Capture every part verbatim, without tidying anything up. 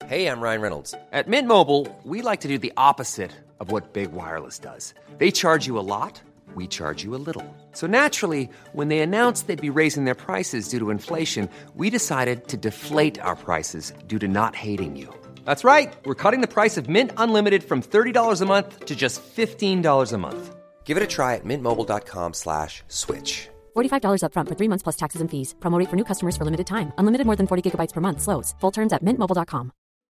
Hey, I'm Ryan Reynolds. At Mint Mobile, we like to do the opposite of what Big Wireless does. They charge you a lot, we charge you a little. So naturally, when they announced they'd be raising their prices due to inflation, we decided to deflate our prices due to not hating you. That's right. We're cutting the price of Mint Unlimited from thirty dollars a month to just fifteen dollars a month. Give it a try at mintmobile.com slash switch. forty-five dollars up front for three months plus taxes and fees. Promo rate for new customers for limited time. Unlimited more than forty gigabytes per month. Slows full terms at mint mobile dot com.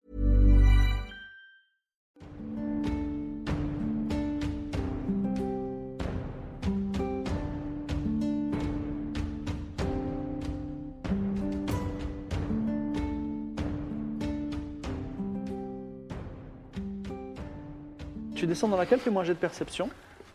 Tu descends dans laquelle? Fais-moi un jet de perception.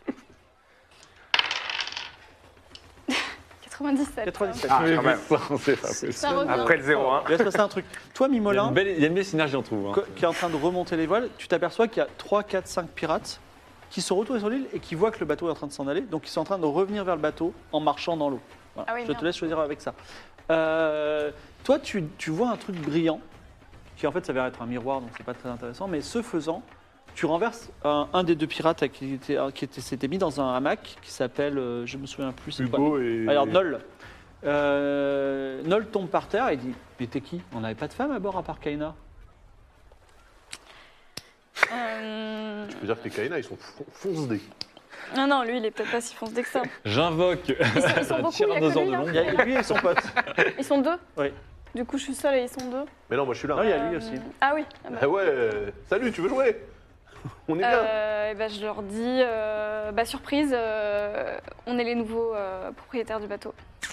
quatre-vingt-dix-sept. quatre-vingt-dix-sept. Ah, quand même. C'est pas possible. Ça revient. Après le zéro un. Il va se passer un truc. Toi, Il y a Mimolin, une belle, il y a une belle synergie, on trouve. Hein. co- qui est en train de remonter les voiles, tu t'aperçois qu'il y a trois, quatre, cinq pirates qui sont retournés sur l'île et qui voient que le bateau est en train de s'en aller. Donc ils sont en train de revenir vers le bateau en marchant dans l'eau. Voilà. Ah oui, Je merde. te laisse choisir avec ça. Euh, toi, tu, tu vois un truc brillant, qui en fait s'avère être un miroir, donc c'est pas très intéressant. Mais ce faisant, tu renverses un, un des deux pirates qui, était, qui était- s'était mis dans un hamac qui s'appelle, euh, je me souviens plus, c'est quoi. Hugo et. Alors Nol. Euh, Nol tombe par terre et dit mais t'es qui? On n'avait pas de femme à bord à part Kaina. Euh, Je peux dire que les Kaina, ils sont fonce-dés. Non, non, lui, il est peut-être pas si foncé que ça. J'invoque Ils sont un beaucoup, il y a tyrannosaure que de lui, hein. Il y l'ombre. a lui et son pote. Ils sont deux. Oui. Du coup, je suis seule et ils sont deux. Mais non, moi je suis là. Non, il y a lui Euh, aussi. Ah oui. Ah bah. Ah ouais, euh, salut, tu veux jouer? On est bien. Euh, et ben, je leur dis, euh, bah, surprise, euh, on est les nouveaux euh, propriétaires du bateau.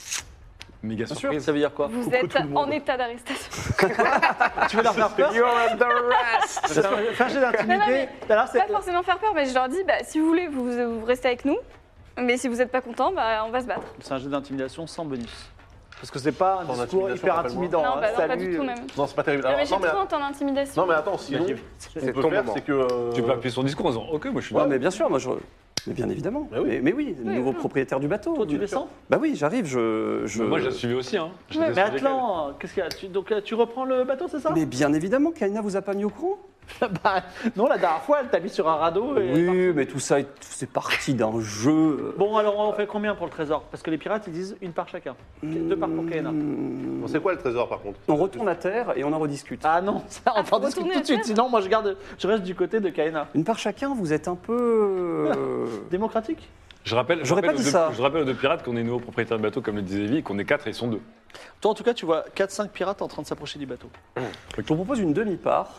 Méga Bien sûr. surprise. Ça veut dire quoi? Vous Coucou êtes tout le monde. en état d'arrestation. Tu veux leur faire peur? You're under arrest. Fais un jet Non, non, d'intimider. mais- Alors, c'est- Pas forcément faire peur, mais je leur dis, bah, si vous voulez, vous, vous restez avec nous. Mais si vous n'êtes pas content, bah, on va se battre. C'est un jeu d'intimidation sans bonus. Parce que c'est pas un En discours intimidation, hyper rappelle-moi. intimidant. non, hein. bah, non, pas Salut. du tout même. Non, c'est pas terrible. Non, Alors, mais j'ai non, mais, trente en intimidation. non, mais attends, sinon, ce qu'on C'est peut ton faire, moment. c'est que. euh, Tu peux appuyer sur le discours en disant Ok, moi je suis Ouais, là. mais bien sûr, moi je. Mais bien évidemment. Bah oui. Mais, mais oui, le Oui, nouveau oui. propriétaire du bateau. Toi, tu Bien descends sûr. Bah oui, j'arrive, je. je... Mais moi je la suivais aussi. Hein. J'étais Ouais. Mais sur les câbles. Atlan, qu'est-ce qu'il y a tu, Donc euh, tu reprends le bateau, c'est ça? Mais bien évidemment, Kaina vous a pas mis au courant. Bah, non, la dernière fois, elle t'a mis sur un radeau. Et... Oui, mais tout ça, est- c'est parti d'un jeu. Bon, alors on fait combien pour le trésor? Parce que les pirates, ils disent une par chacun. Deux par pour Kaina. Hmm. Bon, c'est quoi le trésor par contre? On retourne à terre et on en rediscute. Ah non, ça, on Ah, faut en discute retourner tout à de suite. terre. Sinon, moi, je, garde, je reste du côté de Kaina. Une part chacun, vous êtes un peu. euh, Démocratique? Je rappelle, je J'aurais rappelle pas aux dit deux- ça. Je rappelle aux deux pirates qu'on est nouveaux propriétaires de bateau, comme le disait Evie, et qu'on est quatre et ils sont deux. Toi, en tout cas, tu vois quatre cinq pirates en train de s'approcher du bateau. Je vous propose une demi-part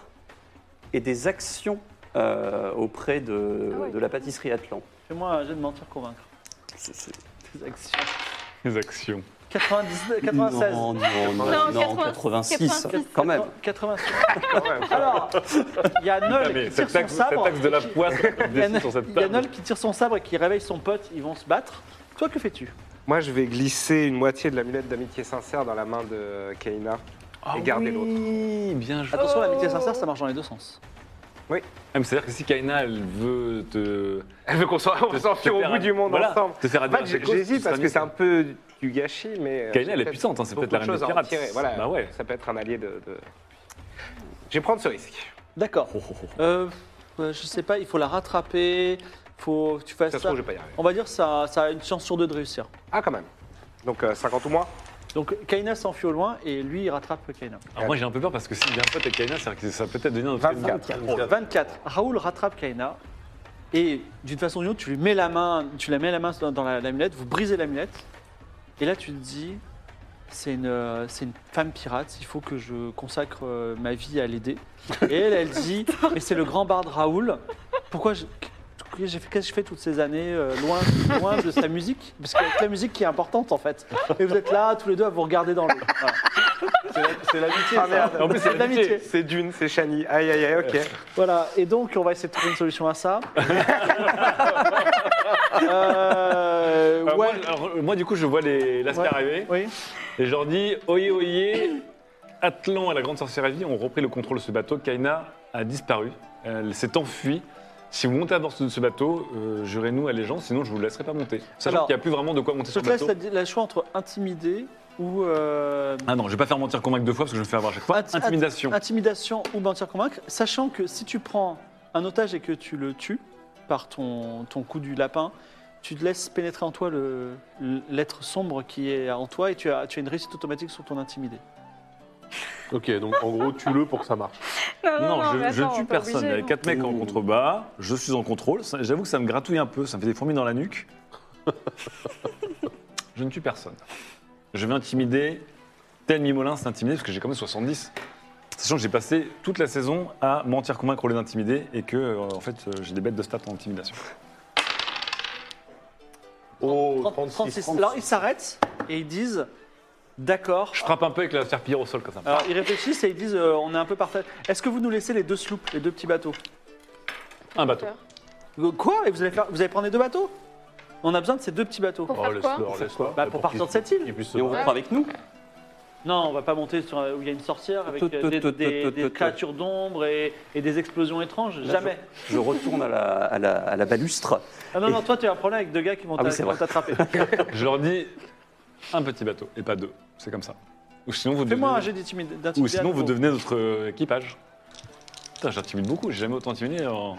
et des actions euh, auprès de, Ah ouais. de la pâtisserie Atlan. Fais-moi un jet de mentir convaincre. C'est- c'est- Tes actions. Les actions. quatre-vingt-dix-neuf, quatre-vingt-seize. Non, non, non, Non, non, quatre-vingts- quatre-vingt-six, quatre-vingt-six. quand même. quatre-vingt-six. Alors, il y a Nol Ah, mais qui tire cette son taxe, cette sabre. taxe de la poisse Il y a dessus sur cette il y a table. Nol qui tire son sabre et qui réveille son pote. Ils vont se battre. Toi, que fais-tu? Moi, je vais glisser une moitié de l'amulette d'amitié sincère dans la main de Kaina et garder l'autre. Oui, bien joué. Attention, Oh. l'amitié sincère, ça marche dans les deux sens. Ah, mais c'est-à-dire que si Kaina, elle veut te. Elle veut qu'on s'en- on te- s'enfuir te au faire bout ad- du monde voilà, ensemble. Te faire En admirer fait, tes causes, j'hésite tu parce seras que c'est un nickel. peu du gâchis, mais. Kaina, elle est peut-être puissante, hein, c'est peut-être beaucoup la de reine des choses à en pirates. tirer, Voilà, Bah ouais. ça peut être un allié de. de- Je vais prendre ce risque. D'accord. Oh, oh, oh. Euh, ouais, je sais pas, il faut la rattraper. Faut que tu fasses Ça se ça. trouve, je vais pas y arriver. On va dire que ça, ça a une chance sur deux de réussir. Ah, quand même. Donc euh, cinquante ou moins. Donc Kaina s'enfuit au loin et lui, il rattrape Kaina. Alors moi j'ai un peu peur parce que s'il y a un pote avec Kaina, c'est-à-dire que ça peut peut-être devenir notre ennemi. vingt-quatre. vingt-quatre. Raoul rattrape Kaina et d'une façon ou d'une autre, tu lui mets la main, tu la mets la main dans, dans la- l'amulette, vous brisez l'amulette. Et là, tu te dis, c'est une, euh, c'est une femme pirate, il faut que je consacre euh, ma vie à l'aider. Et elle, elle dit, mais c'est le grand barde Raoul. Pourquoi je- j'ai fait, qu'est-ce que je fais toutes ces années euh, loin, loin de sa musique? Parce que c'est la musique qui est importante en fait. Et vous êtes là, tous les deux, à vous regarder dans l'eau. Voilà. C'est la- c'est l'amitié. Ah ça. merde. En plus, c'est de l'amitié. C'est Dune, c'est Shani. Aïe, aïe, aïe, ok. Voilà, et donc on va essayer de trouver une solution à ça. Euh, Alors, ouais. moi, alors, euh, moi, du coup je vois les lascars Ouais. arriver Oui. et je leur dis Oyez, oyez, Atlan et la grande sorcière Evie ont repris le contrôle de ce bateau. Kaina a disparu, elle s'est enfuie. Si vous montez à bord de ce bateau, euh, jurez-nous allégeance, sinon je vous laisserai pas monter. Sachant Alors, qu'il n'y a plus vraiment de quoi monter Je sur te le laisse bateau. la, la choix entre intimider ou euh, Ah non, je vais pas faire mentir convaincre deux fois parce que je vais me fais avoir à chaque fois. Int- Intimidation. intimidation ou mentir convaincre, sachant que si tu prends un otage et que tu le tues par ton, ton coup du lapin, tu te laisses pénétrer en toi le- l'être sombre qui est en toi et tu as, tu as une réussite automatique sur ton intimidé. Ok, donc en gros, tue-le pour que ça marche. Non, Non, je, mais je attends, tue pas personne. Il y obligé, a non. quatre mecs en contrebas, je suis en contrôle. Ça- J'avoue que ça me gratouille un peu, ça me fait des fourmis dans la nuque. Je ne tue personne. Je vais intimider. Tel Mimolin, c'est intimidé parce que j'ai quand même soixante-dix. Sachant que j'ai passé toute la saison à mentir, convaincre au lieu d'intimider et que, euh, en fait, euh, j'ai des bêtes de stats en intimidation. Oh, trente, trente-six. trente-six. Alors ils s'arrêtent et ils disent d'accord. Je frappe un peu avec la serpillière au sol comme ça. Alors ils réfléchissent et ils disent euh, on est un peu partagé. Est-ce que vous nous laissez les deux sloops, les deux petits bateaux? Un bateau. Euh, Quoi? Et vous allez, faire, vous allez prendre les deux bateaux? On a besoin de ces deux petits bateaux. Pour Oh, faire quoi? laisse-le, laisse-le. Bah, pour partir de cette île. qu'il puisse se Et on barrer. reprend avec nous. Non, on va pas monter sur un- où il y a une sorcière avec Tout, euh, tout, des, tout, des- tout, des tout, créatures d'ombre et, et des explosions étranges. Là, Jamais. Je retourne à la, à la, à la balustre. Ah non, Et- non, toi tu as un problème avec deux gars qui vont Ah oui, t'a- c'est qui vont vrai. t'attraper. Je leur dis un petit bateau et pas deux. C'est comme ça. Ou sinon, vous Fais-moi un devenez, jet d'intimid- ou d'intimidation. sinon, vous devenez notre euh, équipage. Putain, j'intimide beaucoup. J'ai jamais autant intimidé. en-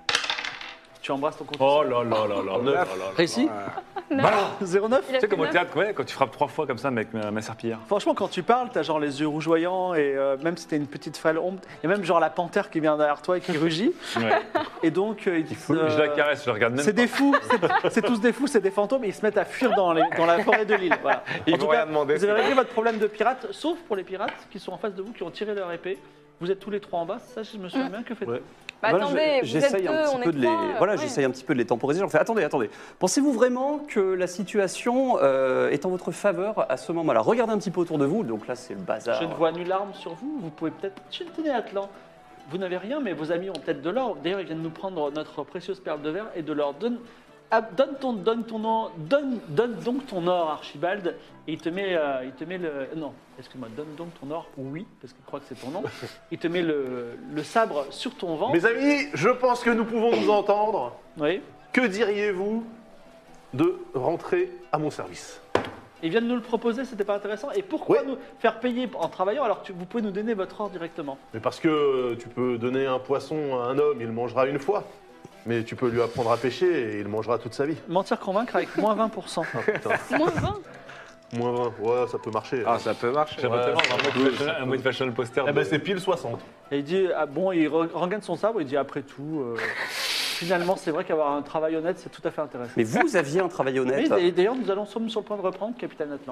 Tu embrasses ton compte. Oh là là là là là là là. Réussi Bah, zéro neuf. Il a Tu sais, comme au fait théâtre, ouais, quand tu frappes trois fois comme ça avec ma, ma serpillière. Franchement, quand tu parles, t'as genre les yeux rougeoyants et euh, même si t'es une petite frêle ombre, il y a même genre la panthère qui vient derrière toi et qui rugit. Ouais. Et donc, euh, ils disent, Je la euh, caresse, je la regarde même c'est pas. des fous, c'est- c'est tous des fous, c'est des fantômes et ils se mettent à fuir dans, les- dans la forêt de l'île. Voilà. Ils En tout vont cas, rien demander. vous avez réglé votre problème de pirates, sauf pour les pirates qui sont en face de vous, qui ont tiré leur épée. Vous êtes tous les trois en bas, ça je me souviens bien, que faites-vous? Ouais. Bah Voilà, attendez, je- vous êtes j'essaye deux, un petit on peu est de les, trois, euh, voilà, ouais. j'essaye un petit peu de les temporiser. J'en fais, attendez, attendez. Pensez-vous vraiment que la situation euh, est en votre faveur à ce moment-là? Regardez un petit peu autour de vous. Donc là, c'est le bazar. Je ne vois nulle arme sur vous, vous pouvez peut-être... Je tenais Atlan. Vous n'avez rien, mais vos amis ont peut-être de l'or. D'ailleurs, ils viennent nous prendre notre précieuse perle de verre et de l'or. Donne, ah, donne, ton, donne, ton or, donne, donne donc ton or, Archibald, et il te met, euh, il te met le... Non, excuse-moi, donne donc ton or, oui, parce qu'il croit que c'est ton nom. Il te met le, le sabre sur ton ventre. Mes amis, je pense que nous pouvons nous entendre. Oui. Que diriez-vous de rentrer à mon service? Ils viennent nous le proposer, c'était pas intéressant. Et pourquoi Ouais. nous faire payer en travaillant alors que tu- vous pouvez nous donner votre or directement? Mais parce que euh, tu peux donner un poisson à un homme, il le mangera une fois. Mais tu peux lui apprendre à pêcher et il le mangera toute sa vie. Mentir convaincre avec moins vingt pour cent. Ah, putain. Moins vingt. Moins vingt, ouais, ça peut marcher. Ah, ça peut marcher. J'aimerais Ouais, tellement ça avoir un peut, motivational- ça un motivational poster. Eh de- ben c'est pile soixante. Et il dit, ah bon, il re- rengaine son sabre, il dit après tout, euh, finalement c'est vrai qu'avoir un travail honnête c'est tout à fait intéressant. Mais vous aviez un travail honnête. Oui, et d'ailleurs nous allons sommes sur le point de reprendre, capitaine Atlan.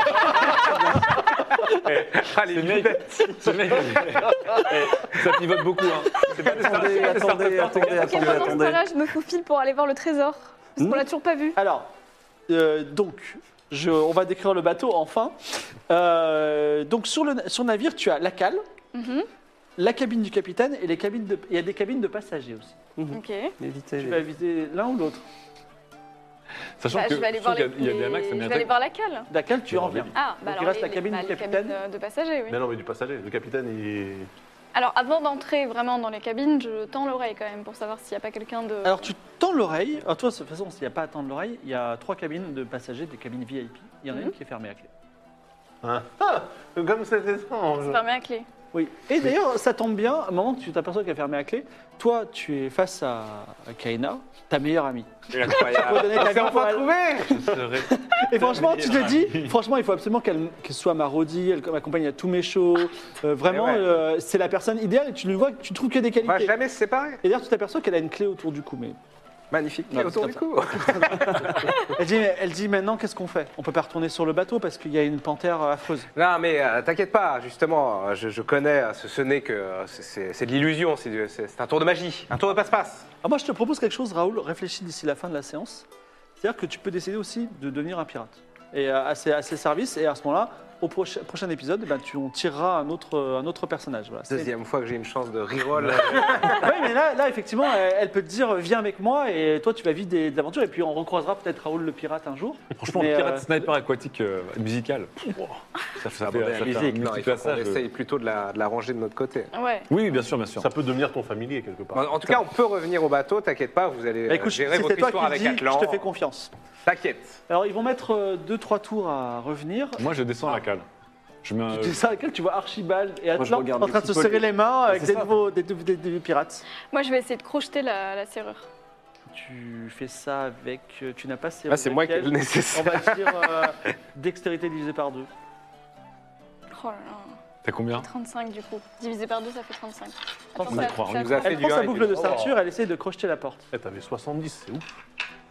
Allez, Ce mec, ce mec, eh, ça pivote beaucoup. Hein. C'est pas des stars- Attendez, c'est pas des attendez, startups. attendez, Ok, attendez, pendant ce attendez. temps-là, je me faufile pour aller voir le trésor. Parce qu'on Hmm. l'a toujours pas vu. Alors, euh, donc, je, on va décrire le bateau enfin. Euh, donc sur le, sur le navire, tu as la cale, Mhm. la cabine du capitaine et les cabines de, il y a des cabines de passagers aussi. Ok. Évitez Tu les- vas éviter l'un ou l'autre. Sachant Bah, que je vais aller sachant voir qu'il les, y a- il y a des hamacs, ça je vais m'intéresse. aller voir la cale. La cale, tu en viens. Ah, bah Donc, il alors reste les- la cabine bah, du les capitaine. cabines de, de passagers, oui. Mais non, mais du passager. Le capitaine, il. Alors avant d'entrer vraiment dans les cabines, je tends l'oreille quand même pour savoir s'il n'y a pas quelqu'un de... Alors tu tends l'oreille. Alors toi, de toute façon, s'il n'y a pas à tendre l'oreille, il y a trois cabines de passagers, des cabines V I P. Il y en a Mhm. une qui est fermée à clé. Hein ah, comme c'est étrange. C'est fermé à clé. Oui. Et d'ailleurs, ça tombe bien, au moment que tu t'aperçois qu'elle est fermée à clé, toi, tu es face à à Kaina, ta meilleure amie. Incroyable. Tu peux donner ta On s'est vie pour enfin elle. trouvé. Et franchement, tu te dis, franchement, il faut absolument qu'elle qu'elle soit marodie, elle m'accompagne à tous mes shows. Euh, vraiment, Et ouais. euh, c'est la personne idéale et tu lui vois, tu trouves que des On va qualités. jamais se séparer. Et d'ailleurs, tu t'aperçois qu'elle a une clé autour du cou. Mais Magnifique. Non, autour c'est du comme cou. elle dit, elle dit maintenant, qu'est-ce qu'on fait? On peut pas retourner sur le bateau parce qu'il y a une panthère euh, affreuse. Non, mais euh, t'inquiète pas, justement, euh, je, je connais, euh, ce, ce n'est que. euh, c'est- C'est c'est de l'illusion, c'est du- c'est- c'est un tour de magie, un tour de passe-passe. Alors moi, je te propose quelque chose, Raoul. Réfléchis d'ici la fin de la séance. C'est-à-dire que tu peux décider aussi de devenir un pirate et euh, à, ses, à ses services. Et à ce moment-là, au prochain, prochain épisode, eh ben, tu, on tirera un autre, un autre personnage. Voilà. C'est- Deuxième fois que j'ai une chance de reroll. Oui, mais là, là effectivement, elle, elle peut te dire viens avec moi et toi tu vas vivre des, des aventures et puis on recroisera peut-être Raoul le pirate un jour. Franchement, Mais, le pirate euh, sniper aquatique euh, musical, wow, ça fait, ça fait, ça fait un musique, non, il faut qu'on multipassage. essaye plutôt de la, de la ranger de notre côté. Ouais. Oui, bien sûr, bien sûr. Ça peut devenir ton familier quelque part. En, en tout cas, on peut revenir au bateau, t'inquiète pas, vous allez Bah, euh, écoute, gérer c'était votre toi histoire qui le avec dis, Atlan. je te fais confiance. T'inquiète. Alors ils vont mettre deux trois tours à revenir. Moi, je descends à la cale. Je mets un- Tu sais ça à laquelle tu vois Archibald et je Atlan regarde en un train de se petit peu serrer les- les mains avec C'est des ça. nouveaux des, des- des- des pirates. Moi, je vais essayer de crocheter la, la serrure. Tu fais ça avec. euh, Tu n'as pas serré. Ah, c'est moi qui ai le On nécessaire. va dire euh, dextérité divisé par deux. Oh là là. T'as combien? trente-cinq du coup. Divisé par deux, ça fait trente-cinq. Attends, On va ça- croire, ça on a nous a quoi fait Elle du prend un sa et boucle du de deux. ceinture, elle essaye de crocheter la porte. Eh, t'avais soixante-dix, c'est ouf.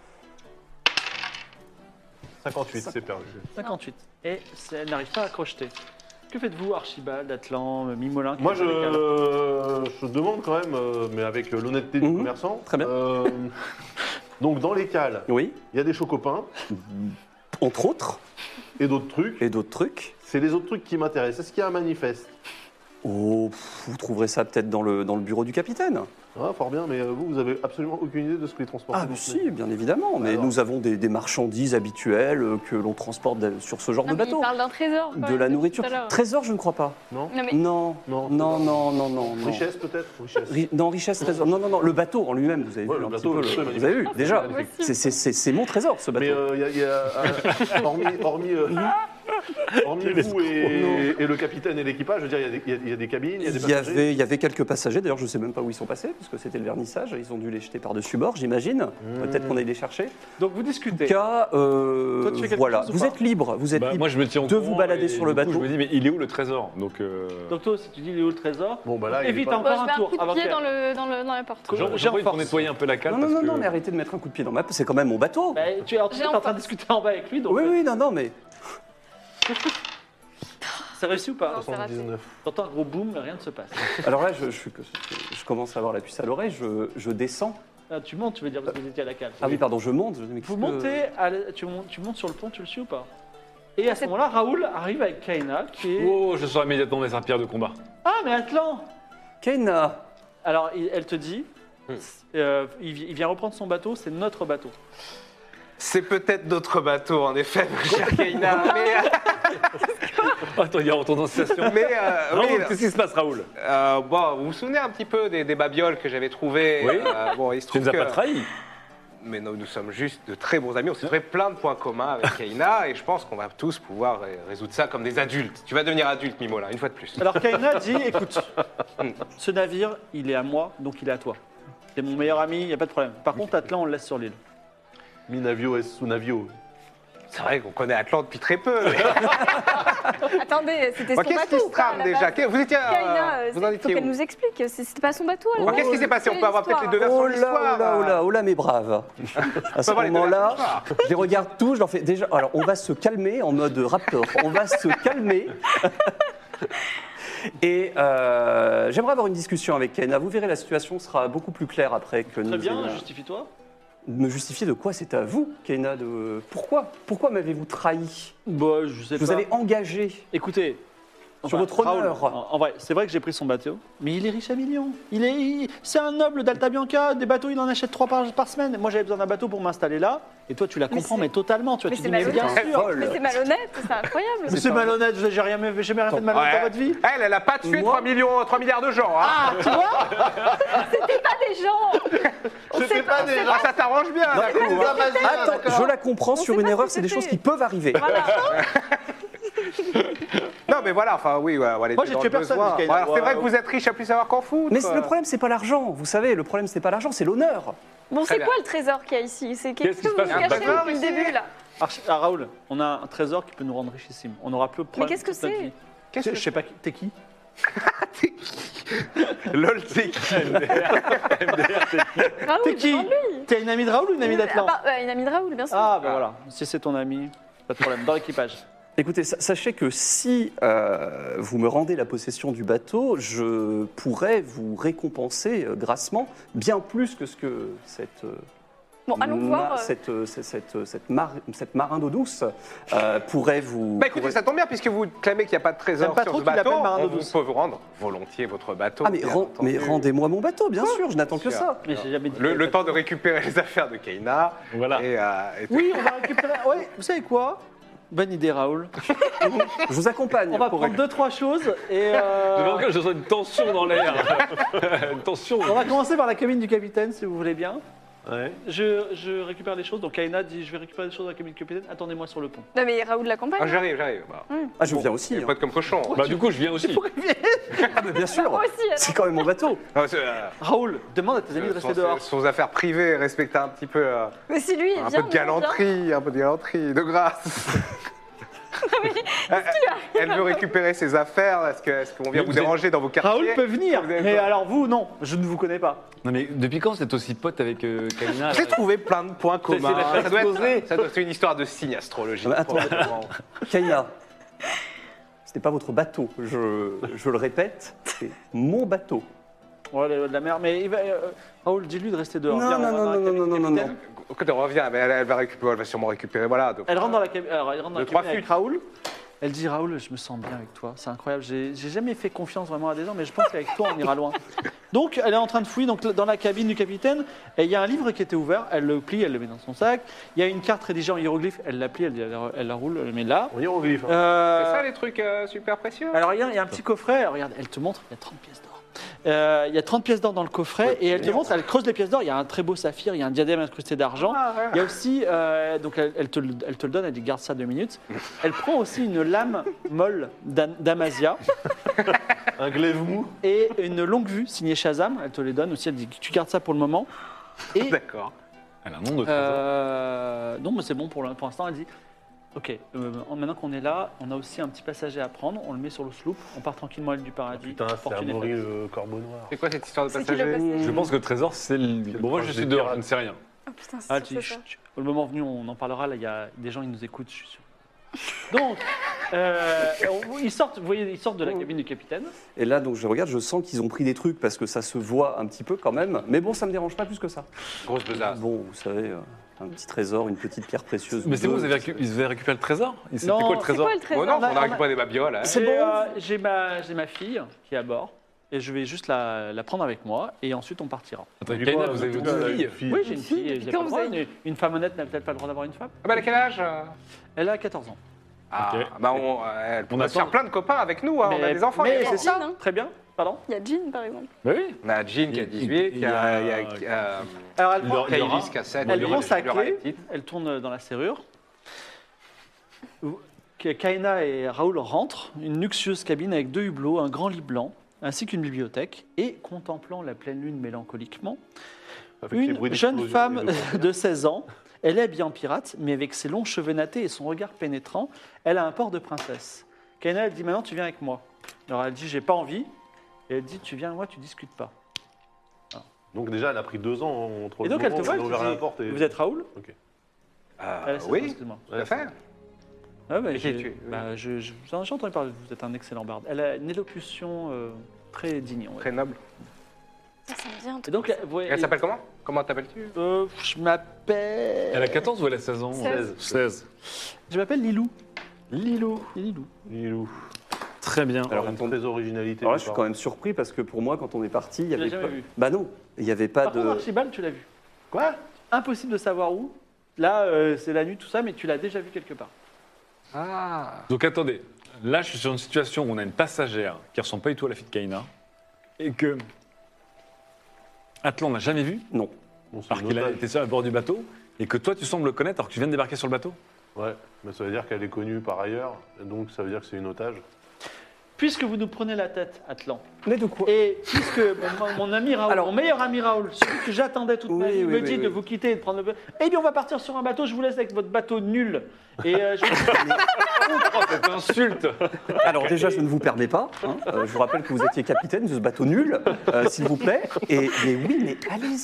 cinquante-huit, c'est perdu. cinquante-huit. Et c'est- elle n'arrive pas à crocheter. Que faites-vous, Archibald, Atlan, Mimolin qui Moi, est je, avec elle je demande quand même, euh, mais avec l'honnêteté du Mhm. commerçant. Très bien. euh, donc, dans les cales, Oui, il y a des chocopins entre autres, et d'autres trucs. et d'autres trucs. C'est les autres trucs qui m'intéressent. Est-ce qu'il y a un manifeste? Oh, pff, vous trouverez ça peut-être dans le, dans le bureau du capitaine. Ah, fort bien, mais euh, vous, vous avez absolument aucune idée de ce que les transports Ah, mais si, bien évidemment. Mais Alors. nous avons des, des marchandises habituelles euh, que l'on transporte de- sur ce genre Non, de mais il bateau. parle d'un trésor. quand De même, la depuis nourriture. tout à l'heure. Trésor, je ne crois pas. Non Non, mais Non, Non, non, non, non, non, non. Richesse peut-être Richesse. Ri- non, richesse, trésor. Non, non, non, le bateau en lui-même, vous avez Ouais, vu le un petit bateau, peu. le le- bateau est Vous avez vu, déjà. possible. C'est- C'est c'est- c'est mon trésor, ce bateau. Mais il y a, y a, euh, hormis, hormis, euh, hormis vous et, et le capitaine et l'équipage, je veux dire, il y, a des- il y a- il y a des cabines, il y a des Il y, passagers. avait, il y avait quelques passagers, d'ailleurs je ne sais même pas où ils sont passés, puisque c'était le vernissage, ils ont dû les jeter par-dessus bord, j'imagine. Peut-être qu'on aille les chercher. Donc vous En discutez. tout cas, euh, Toi, tu fais quelque voilà, chose ou vous pas êtes libre, vous êtes Bah, libre. moi, je me tiens au de courant vous balader et sur le du coup, bateau. Je me dis, mais il est où le trésor? Donc, euh, Donc toi, si tu dis il est où le trésor, Bon, bah là, il est évite pas- encore Bon, je un mets un tour. coup de avant pied que- dans, le, dans, le, dans la porte. J'en- j'ai j'ai envie en pour force. nettoyer un peu la cale. Non, non, parce non, que- non, mais arrêtez de mettre un coup de pied dans ma... C'est quand même mon bateau. Bah, tu es en, tu J'ai es en en train de force. discuter en bas avec lui, donc oui, euh, oui, non, non, mais... c'est réussi ou pas Non, c'est raté. soixante-dix-neuf. T'entends un gros boom, rien ne se passe. Alors là, je, je, suis- je commence à avoir la puce à l'oreille, je, je descends. Ah, tu montes, tu veux dire, parce que vous étiez à la cale. Ah oui, pardon, je monte. Je- mais Vous qu'est-ce que- montez, à la- tu, montes, tu montes sur le pont, tu le suis ou pas? Et à ce C'est- moment-là, Raoul arrive avec Kaina qui est... Oh, je sors immédiatement mes pierre de combat. Ah, mais Atlan! Kaina. Alors, il- elle te dit, Hmm. euh, il, vi- il vient reprendre son bateau, c'est notre bateau. C'est peut-être d'autres bateaux, en effet, mon cher Kaina. mais Oh, attends, il y a retourne dans cette station. mais euh, Raoul, oui, qu'est-ce qui se passe, Raoul? euh, bon, vous vous souvenez un petit peu des, des babioles que j'avais trouvées? Oui. Euh, bon, il se Tu trouve nous as que... pas trahi. Mais nous, nous sommes juste de très bons amis. On s'est trouvé plein de points communs avec Kaina et je pense qu'on va tous pouvoir euh, résoudre ça comme des adultes. Tu vas devenir adulte, Mimola, une fois de plus. Alors Kaina dit, écoute, ce navire, il est à moi, donc il est à toi. T'es mon meilleur ami, il n'y a pas de problème. Par contre, Atlan, on le laisse sur l'île. Mi navio es su navio. C'est vrai qu'on connaît Atlan depuis très peu. Attendez, c'était Bon, son Qu'est-ce bateau. qui se ou pas, à trame la déjà base Qu'est- Vous étiez. euh, Kaina, euh, vous en faut étiez qu'elle où nous explique. c'est- C'était pas son bateau. Bon, alors. Qu'est-ce qui s'est passé On Quelle peut avoir peut-être les deux histoire, versions Oh de là, l'histoire. oh là, oh là, oh là, mes braves. À ce avoir les deux moment-là, versions. je les regarde tous, je leur fais déjà. Alors, on va se calmer en mode raptor. On va se calmer. Et euh, j'aimerais avoir une discussion avec Kaina. Vous verrez, la situation sera beaucoup plus claire après que nous. Très bien, ayons- justifie-toi. Me justifier de quoi? C'est à vous, Kaina. De... Pourquoi Pourquoi m'avez-vous trahi? Bah, je sais Je vous pas. avais engagé. Écoutez, Sur votre Raoul, honneur. En, en vrai, c'est vrai que j'ai pris son bateau, mais il est riche à millions. Il est, il- c'est un noble d'Alta Bianca. Des bateaux, il en achète trois par, par semaine. Moi, j'avais besoin d'un bateau pour m'installer là. Et toi, tu la Mais comprends, c'est- mais, totalement. Tu vois, mais tu c'est dis, mais bien malhonnête. sûr. Vol. Mais c'est malhonnête, c'est incroyable. Mais c'est malhonnête. J'ai jamais, jamais rien fait de malhonnête Ouais. dans votre vie. Elle, elle a pas tué Moi- trois millions, trois milliards de gens. Hein. Ah, tu vois Pas des gens. C'était pas des Ah, ça t'arrange bien, d'un coup. hein. Attends, je la comprends, sur sait une pas erreur, ce c'est que des choses c'est. qui peuvent arriver. Voilà. Non, mais voilà, enfin, oui, ouais, voilà. Moi, j'ai tué personne, Kaina. Voilà, c'est Ouais, vrai que ouais. vous êtes riche à plus savoir qu'en foutre. Mais c'est- le problème, c'est pas l'argent. Vous savez, le problème, c'est pas l'argent, c'est l'honneur. Bon, Très c'est bien. quoi le trésor qu'il y a ici? C'est Qu'est-ce qu'est-ce qui que se vous passe vous dans le cachez bateau depuis le ici début là? Arch- ah, Raoul, on a un trésor qui peut nous rendre richissime. On aura plus de problèmes. qu'est-ce que toute notre c'est vie. Qu'est-ce Je que sais pas, qui- t'es qui Lol, c'est qui Raoul, T'es qui demande lui. T'es une amie de Raoul ou une amie d'Atlan Ah, bah, Une amie de Raoul, bien sûr. Ah, bah voilà. Si c'est ton ami, pas de problème. Dans l'équipage. Écoutez, sa- sachez que si euh, vous me rendez la possession du bateau, je pourrais vous récompenser euh, grassement bien plus que ce que cette euh, Bon, allons ma- voir. euh, Cette, euh, cette, cette, cette, mar- cette marin d'eau douce euh, pourrait vous. Bah écoutez, pourrait- ça tombe bien puisque vous clamez qu'il n'y a pas de trésor J'aime pas sur trop ce qu'il bateau. l'appelle marin On d'eau vous douce. peut vous rendre volontiers votre bateau. Ah, mais, bien ren- entendu. mais rendez-moi mon bateau, bien sûr, je n'attends que sûr. ça. Mais j'ai jamais dit. Le, le temps de récupérer les affaires de Kaina. Voilà. Et, euh, et- Oui, on va récupérer. Ouais, vous savez quoi? Bonne idée, Raoul. Je vous accompagne. On va pour prendre deux, trois choses et. J'ai euh, l'impression que je sens une tension dans l'air. Une tension. On va commencer par la cabine du capitaine, si vous voulez bien. Ouais. Je, je récupère les choses. Donc Kaina dit je vais récupérer les choses dans la cabine du capitaine. Attendez-moi sur le pont. Non, mais Raoul l'accompagne. Ah, j'arrive, j'arrive. Bah, Ah, je viens aussi. hein. Pas comme cochon. Bah, du coup, je viens aussi. Ah, mais bien sûr. Moi aussi, alors. C'est quand même mon bateau. Non, c'est, euh, Raoul, demande à tes amis de rester son- dehors. Son affaires privées, respecter un petit peu, euh, Mais si lui, il un vient. peu de galanterie, un peu de galanterie, de grâce. elle, elle veut récupérer ses affaires. Est-ce que- est-ce qu'on vient Mais vous vous êtes- déranger dans vos quartiers? Raoul peut venir. Vous avez Mais pas- alors vous, non. Je ne vous connais pas. Non, mais depuis quand vous êtes aussi pote avec euh, Kaina J'ai là trouvé plein de points essayé de communs. la faire Ça doit, exploser. être, ça doit être une histoire de signe astrologique. Ah, mais attends. probablement. Kaina, ce n'est pas votre bateau. Je, je le répète, c'est mon bateau. Ouais, de la mer. Mais il va, euh, Raoul, dis-lui de rester dehors. Non, Viens, on non, va non, dans la non, cabine non, du non, non, capitaine. Quand elle revient, mais elle, elle va récupérer, elle va sûrement récupérer. Voilà. Donc, Elle rentre dans la cabine. Alors, elle rentre dans Le la cabine trois avec fûts. Raoul. Elle dit Raoul, je me sens bien avec toi. C'est incroyable. J'ai j'ai jamais fait confiance vraiment à des gens, mais je pense qu'avec toi, on ira loin. Donc, elle est en train de fouiller donc, dans la cabine du capitaine. Et il y a un livre qui était ouvert. Elle le plie, elle le met dans son sac. Il y a une carte rédigée en hiéroglyphe. Elle la plie, elle, elle, elle la roule, elle le met là. On hiéroglyphe. hein. Euh, c'est ça les trucs euh, super précieux. Alors, il y, a, il y a un petit coffret. Regarde, elle te montre, il y a trente pièces d'or. Euh, il y a trente pièces d'or dans le coffret. Et elle te montre, elle creuse les pièces d'or. Il y a un très beau saphir, il y a un diadème incrusté d'argent. Ah, ouais. Il y a aussi, euh, donc elle, elle te, le- elle te le donne, elle dit garde ça deux minutes. Elle prend aussi une lame molle d'Am- d'Amasia Un glaive mou. et une longue vue signée Shazam. Elle te les donne aussi, elle dit tu gardes ça pour le moment. Et D'accord. Elle a un nom de trésor. euh, non, mais c'est bon pour le- pour l'instant. Elle dit ok, euh, maintenant qu'on est là, on a aussi un petit passager à prendre. On le met sur le sloop, on part tranquillement à l'île du paradis. Putain, c'est Fortune et Amaury fête. le corbeau noir. C'est quoi cette histoire de C'est qui le passager passager Je pense que le trésor, c'est le. Bon, moi, je proche suis des dehors, pirates. je ne sais rien. Oh putain, Ah, c'est tu- ça. chut, chut. Au moment venu, on en parlera. Là, il y a des gens qui nous écoutent, je suis sûr. Donc, euh, on- ils sortent, vous voyez, ils sortent de la cabine du capitaine. Et là, donc, je regarde, je sens qu'ils ont pris des trucs parce que ça se voit un petit peu quand même. Mais bon, ça me dérange pas plus que ça. Grosse besace. Bon, vous savez, euh, un petit trésor, une petite pierre précieuse. Mais c'est bleue. vous, vous avez, récu- ils avaient récupéré le trésor C'était Non, quoi le c'est C'est trésor quoi le trésor Oh non, on a- on a récupéré des babioles. hein. C'est bon. bon. J'ai ma, j'ai ma fille qui est à bord et je vais juste la, la prendre avec moi et ensuite on partira. Attends, Dis Kaina, pas, vous avez en tout votre cas, fille une fille. Oui, j'ai une fille et Depuis j'ai quand pas le vous droit. avez- Une, une femme honnête n'a peut-être pas le droit d'avoir une femme. Ah bah, elle a quel âge euh Elle a quatorze ans. Ah, Ok. bah on, euh, elle pourrait se attend. faire plein de copains avec nous. hein, On a Mais- des enfants. Mais il y a c'est des ça, Jean, hein. très bien. Pardon. Il y a Jean, par exemple. Bah oui. On a Jean qui a Il- dix-huit, il il y y a- a, il y a, euh, Alors elle Il prend, aura- il y aura- Kailis qui a sept. elle il y prend aura- sa il y aura les clé, petites. elle tourne dans la serrure. Kaina et Raoul rentrent, une luxueuse cabine avec deux hublots, un grand lit blanc, ainsi qu'une bibliothèque, et contemplant la pleine lune mélancoliquement, Avec les bruits une jeune d'explosion femme et de- de seize ans. Elle est habillée en pirate, mais avec ses longs cheveux nattés et son regard pénétrant, elle a un port de princesse. Kaina, elle dit maintenant tu viens avec moi. Alors elle dit j'ai pas envie, et elle dit tu viens avec moi, tu discutes pas. Donc déjà, elle a pris deux ans entre Et le donc elle moment te où voit, on a elle ouvert te la dit, porte et... vous êtes Raoul Euh, Elle, c'est- Oui, excuse-moi. tout à fait. Ah bah, Et qui j'ai es-tu bah, je- je- j'ai entendu parler, vous êtes un excellent barde. Elle a une élocution euh, très digne. on va Très dire. noble. Ça, ça me vient. Et donc, vous voyez, Elle s'appelle comment Comment t'appelles-tu euh, Je m'appelle. Elle a quatorze ou elle a seize ans seize. seize. Je m'appelle Lilou. Lilou. Lilou. Lilou. Très bien. Alors, une très originalité. Alors là, de je suis part. quand même surpris parce que pour moi, quand on est parti, il y Tu l'as avait jamais pas... vu. Bah non, il n'y avait pas Par de. contre, Archibald, tu l'as vu. Quoi Impossible de savoir où. Là, euh, c'est la nuit, tout ça, mais tu l'as déjà vu quelque part. Ah. Donc attendez, là je suis sur une situation où on a une passagère qui ressemble pas du tout à la fille de Kaina et que Atlan n'a jamais vu, Non. Bon, c'est alors une qu'il a otage. été seul à bord du bateau, et que toi tu sembles le connaître alors que tu viens de débarquer sur le bateau. Ouais, mais ça veut dire qu'elle est connue par ailleurs, et donc ça veut dire que c'est une otage. Puisque vous nous prenez la tête, Atlan, Mais de quoi et puisque mon, mon ami Raoul, Alors- mon meilleur ami Raoul, celui que j'attendais toute ma Oui, vie, oui, me oui, dit oui. de vous quitter et de prendre le... Eh bien, on va partir sur un bateau, je vous laisse avec votre bateau nul. Et euh, je... Oh cette insulte. Alors déjà, je ne vous permets pas. hein. Euh, je vous rappelle que vous étiez capitaine de ce bateau nul, euh, s'il vous plaît. Et, mais oui, mais allez-y.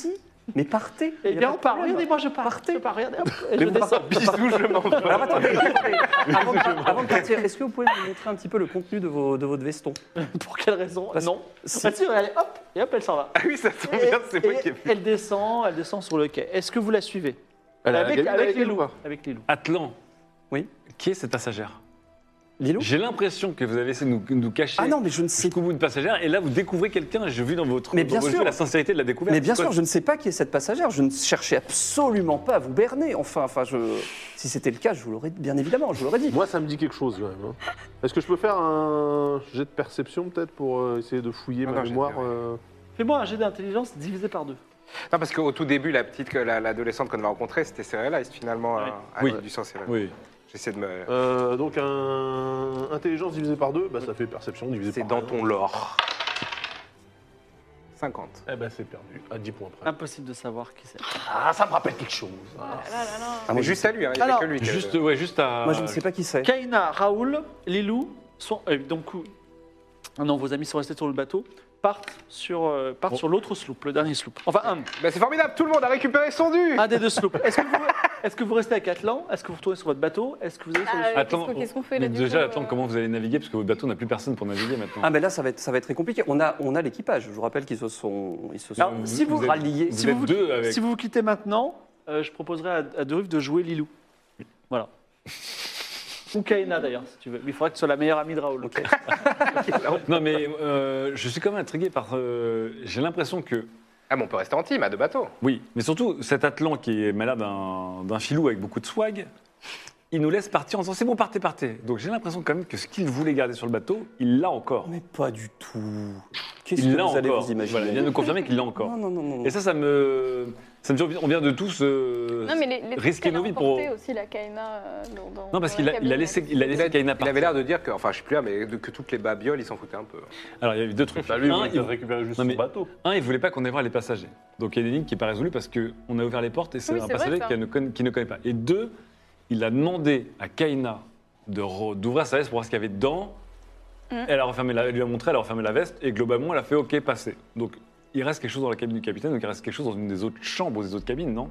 Mais partez. Eh il y a bien, pas on de part. problème. Regardez, moi je pars. Partez. Je pars, regardez. hop, et Mais je vous descends. Bisous, je m'en vais. Alors attendez, attendez. Avant, de, avant de partir, est-ce que vous pouvez me montrer un petit peu le contenu de, vos, de votre veston? Pour quelle raison Parce- Non. si- Vas-y, regardez, hop, et hop, elle s'en va. Ah oui, ça tombe Et- bien, c'est moi et qui ai vu. Elle descend, elle descend sur le quai. Est-ce que vous la suivez Elle a la avec, gamine avec avec les elle ou loups. pas Avec les loups. Atlan. Oui. Qui est cette passagère? Lilou? J'ai l'impression que vous avez essayé de nous, nous cacher Ah non, mais je ne sais jusqu'au bout une passagère, et là vous découvrez quelqu'un, et j'ai vu dans votre Mais dans bien vos sûr. yeux la sincérité de la découverte. Mais bien C'est quoi sûr, je ne sais pas qui est cette passagère. Je ne cherchais absolument pas à vous berner. Enfin, enfin, je... si c'était le cas, je vous l'aurais bien évidemment, je vous l'aurais dit. Moi, ça me dit quelque chose quand même. hein. Est-ce que je peux faire un jet de perception peut-être pour euh, essayer de fouiller Ah ma non, j'ai mémoire fait, ouais. euh, Fais-moi un jet d'intelligence divisé par deux. Non, parce qu'au tout début, la petite, que- la- l'adolescente qu'on va rencontrer, c'était Serialized finalement. Oui. hein, à Oui. l'île du sang Serialized. Oui. J'essaie de me. euh, Donc, un intelligence divisé par deux, bah, ça fait perception divisé C'est par dans un. ton lore. cinquante. Eh ben, c'est perdu, à dix points près. Impossible de savoir qui c'est. Ah, ça me rappelle quelque chose. Ah là là là. Ah, moi, Mais je- juste à lui, hein, il n'y a Alors, que lui. qui a- Juste, ouais, juste à. Moi, je ne sais pas qui c'est. Kaina, Raoul, Lilou, sont, euh, donc, ah non, vos amis sont restés sur le bateau, partent sur, euh, partent sur l'autre sloop, le dernier sloop. Enfin, un, Bah, c'est formidable, tout le monde a récupéré son dû. un des deux sloops. Est-ce que, vous, est-ce que vous restez avec Atlan? Est-ce que vous retournez sur votre bateau? Est-ce que vous allez sur le Ah, sloop? Attends, qu'est-ce qu'on- qu'est-ce qu'on fait, mais là, du déjà, coup, attends, euh comment vous allez naviguer parce que votre bateau n'a plus personne pour naviguer maintenant. Ah, mais là, ça va être, ça va être très compliqué. On a, on a l'équipage. Je vous rappelle qu'ils se sont, ils se sont Alors, si vous- êtes- ralliés. vous Si êtes vous, deux avec. si vous vous quittez maintenant, euh, je proposerai à, à Deruf de jouer Lilou. Voilà. Ou Kaina d'ailleurs, si tu veux. Mais il faudrait que tu sois la meilleure amie de Raoul. Non, mais euh, je suis quand même intrigué par. euh, J'ai l'impression que. Ah, mais on peut rester en team à deux bateaux. Oui, mais surtout, cet Atlan qui est malade d'un d'un filou avec beaucoup de swag, il nous laisse partir en disant c'est bon, partez, partez. Donc j'ai l'impression quand même que ce qu'il voulait garder sur le bateau, il l'a encore. Mais pas du tout. Qu'est-ce Il que l'a vous allez encore. vous imaginer Voilà, il vient de nous confirmer qu'il l'a encore. Non, non, non, non. Et ça, ça me. Ça me dit, on vient de tous euh, Non, mais les, les trucs risquer qu'elle a nos vies pour. emportés aussi, la Kaina. euh, dans, dans- Non, parce dans qu'il la a, il cabine, a laissé, il a Il, laissé a- Kaina il partir. avait l'air de dire que, enfin, je sais plus là, mais de- que toutes les babioles, ils s'en foutaient un peu. Alors, il y a eu deux trucs. Bah, lui, il un, voulait il, récupérer juste Non, mais- son bateau. un, il voulait pas qu'on aille voir les passagers. Donc il y a une énigme qui n'est pas résolue parce qu'on a ouvert les portes et c'est Oui, un c'est vrai, passager ça. qui ne, connaît, qui ne connaît pas. Et deux, il a demandé à Kaina de re- d'ouvrir sa veste pour voir ce qu'il y avait dedans. Mm. Elle, a refermé la, elle lui a montré, elle a refermé la veste et globalement, elle a fait OK, passer. Donc il reste quelque chose dans la cabine du capitaine, donc il reste quelque chose dans une des autres chambres ou des autres cabines, non?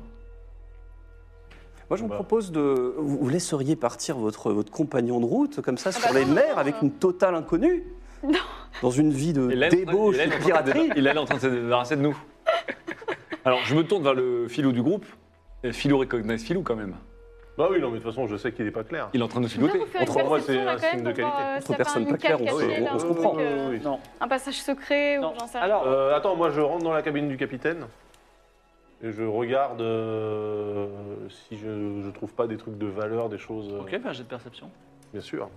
Moi, je vous Bah. propose de. Vous, vous laisseriez partir votre, votre compagnon de route, comme ça, Ah sur bah les non, mers, non, avec non. une totale inconnue Non. Dans une vie de Et là, elle est en train- débauche et là, et elle est de en train de- piraterie. Et là, elle est en train de se débarrasser de nous. Alors je me tourne vers le filou du groupe. Et Philou recognize Philou quand même. Bah oui, non, mais de toute façon, je sais qu'il n'est pas clair. Il est en train de Je peux filoter. vous faire une Autrement, moi, perception, c'est là, un quand même, signe de pour voir, qualité. euh, Entre s'il y a pas personnes une pas claires, cale on se- cachée, là, on se un comprend. truc, euh, Oui, oui, oui. Non. Un passage secret Non. ou j'en sais rien. Alors, Euh, attends, moi je rentre dans la cabine du capitaine et je regarde euh, si je, je trouve pas des trucs de valeur, des choses. euh, ok, fais un jet de perception. Bien sûr.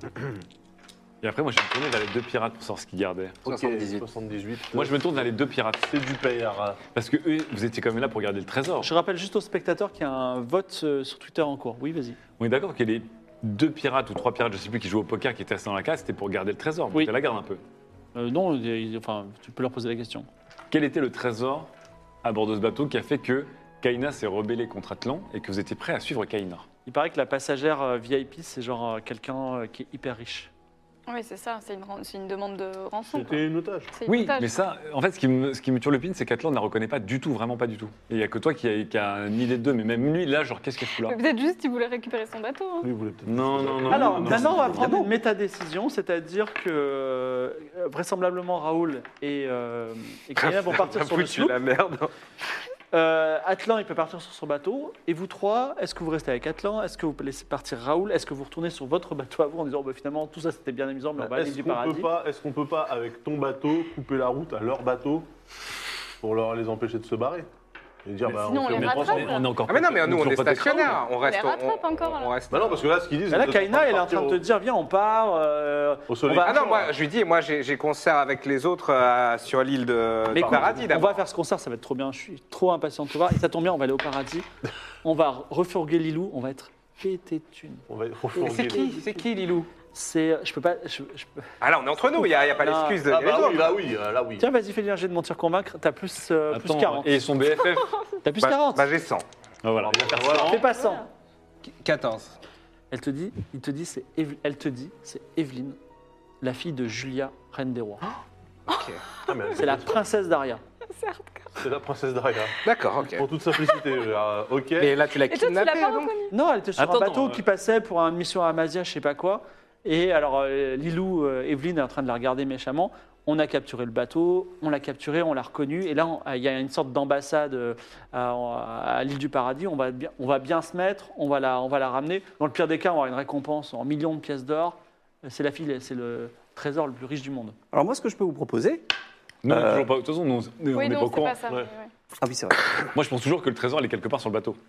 Et après, moi, je vais me tourner vers les deux pirates pour savoir ce qu'ils gardaient. Ok, soixante-dix-huit. soixante-dix-huit. Moi, je me tourne vers les deux pirates. C'est du P R A. Parce que eux, vous étiez quand même là pour garder le trésor. Je rappelle juste aux spectateurs qu'il y a un vote euh, sur Twitter en cours. Oui, vas-y. On est d'accord que les deux pirates ou trois pirates, je sais plus, qui jouent au poker, qui étaient restés dans la case, c'était pour garder le trésor. Oui. Oui. la garde un peu. Euh, non, il- enfin, tu peux leur poser la question. Quel était le trésor à bord de ce bateau qui a fait que Kaina s'est rebellé contre Atlan et que vous étiez prêt à suivre Kaina? Il paraît que la passagère euh, V I P, c'est genre euh, quelqu'un euh, qui est hyper riche. Oui, c'est ça, c'est une, ran- c'est une demande de rançon. quoi. C'était une otage. C'est une Oui, otage. mais ça, en fait, ce qui me, ce qui me turlupine, c'est qu'Atlan ne la reconnaît pas du tout, vraiment pas du tout. Et il n'y a que toi qui a, qui a une idée de deux, mais même lui, là, genre, qu'est-ce qu'il fout là? Mais Peut-être juste qu'il voulait récupérer son bateau. hein. Lui, il voulait peut-être. Non, non, non. Alors, non, non, maintenant, on va non. prendre une méta-décision, c'est-à-dire que euh, vraisemblablement Raoul et, euh, et Kaina vont partir sur le foutu sloop. la merde. Euh, Atlan, il peut partir sur son bateau. Et vous trois, est-ce que vous restez avec Atlan? Est-ce que vous laissez partir Raoul? Est-ce que vous retournez sur votre bateau à vous en disant bah, finalement tout ça c'était bien amusant, mais on va aller Est-ce du qu'on paradis? peut pas, est-ce qu'on peut pas, avec ton bateau, couper la route à leur bateau pour leur les empêcher de se barrer et dire Mais bah sinon, on fait les une rattrape. transforme. On est encore Ah mais non, mais pas- nous, on est toujours pas stationnaires. On reste. les rattrape on- encore, on alors. reste- Bah non, parce que là, ce qu'ils disent. Et là, c'est Kaina, elle est en partir train de te au- dire viens, on part. euh, Au soleil. on va- Ah non, moi, je lui dis, moi, j'ai j'ai concert avec les autres euh, sur l'île de Mais du écoute, paradis on d'abord. va faire ce concert, ça va être trop bien. Je suis trop impatient de te voir. Et ça tombe bien, on va aller au paradis. On va refourguer Lilou, on va être pété de thunes. On va C'est refourguer. qui C'est qui, Lilou? C'est, je peux pas. je- je peux- Ah là, on est entre nous, il n'y a, il y a pas Non. l'excuse de Ah les bah autres. oui, là oui, euh, là oui. Tiens, vas-y, fais un jet de mentir convaincre. T'as plus, euh, plus Attends, quarante. et son B F F. T'as plus Bah, quarante. bah, j'ai cent. Ah, voilà. Fais pas cent. quatorze. Elle te dit, il te dit, c'est, Eve- elle te dit, c'est Evelyne, la fille de Julia, reine des rois. Ok. Ah, mais C'est la princesse Daria. C'est hardcore. C'est la princesse Daria. D'accord, ok. Pour toute simplicité. je veux dire, ok. Mais là, tu l'as Et toi, tu l'as kidnappé, pas donc reconnu? Non, elle était sur Attends, un bateau attends, qui euh. passait pour une mission à Amazia, je sais pas quoi. Et alors, euh, Lilou, euh, Evelyne est en train de la regarder méchamment. On a capturé le bateau, on l'a capturé, on l'a reconnu. Et là, on- il y a une sorte d'ambassade euh, à, à l'île du Paradis. On va, bien, on va bien se mettre, on va, la, on va la ramener. Dans le pire des cas, on aura une récompense en millions de pièces d'or. C'est la fille, c'est le trésor le plus riche du monde. Alors moi, ce que je peux vous proposer... Nous, on est Euh, toujours pas. De toute façon, nous, on on Oui, n'est pas non, au c'est courant. pas ça. Ouais. mais ouais. Ah oui, c'est vrai. Moi, je pense toujours que le trésor, il est quelque part sur le bateau.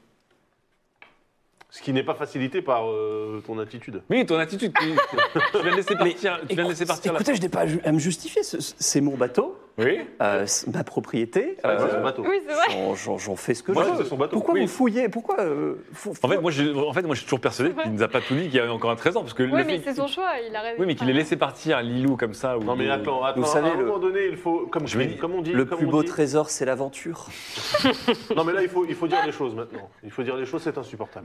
Ce qui n'est pas facilité par euh, ton attitude. Mais ton attitude, tu, tu viens de laisser partir, tu viens de laisser partir la- Écoutez, je n'ai pas à me justifier. ce- C'est mon bateau, Oui. euh, c'est ma propriété. C'est euh, son bateau. Oui, c'est vrai. j'en- J'en j'en fais ce que Moi, je veux. c'est son bateau. Pourquoi Oui. vous fouillez Pourquoi euh, fou- En fait, moi, je, en fait, moi, je suis toujours persuadé C'est vrai. qu'il ne nous a pas tout dit, qu'il y avait encore un trésor. Parce que Oui, le mais fait c'est son choix. Il a raison. Oui, mais qu'il ait laissé partir Lilou comme ça. Ou Non mais attends, attends. Vous savez, à un le- moment donné, il faut, comme, Je vais dire- comme on dit, le comme plus on beau dit- trésor, c'est l'aventure. Non mais là, il faut, il faut dire les choses maintenant. Il faut dire les choses, c'est insupportable.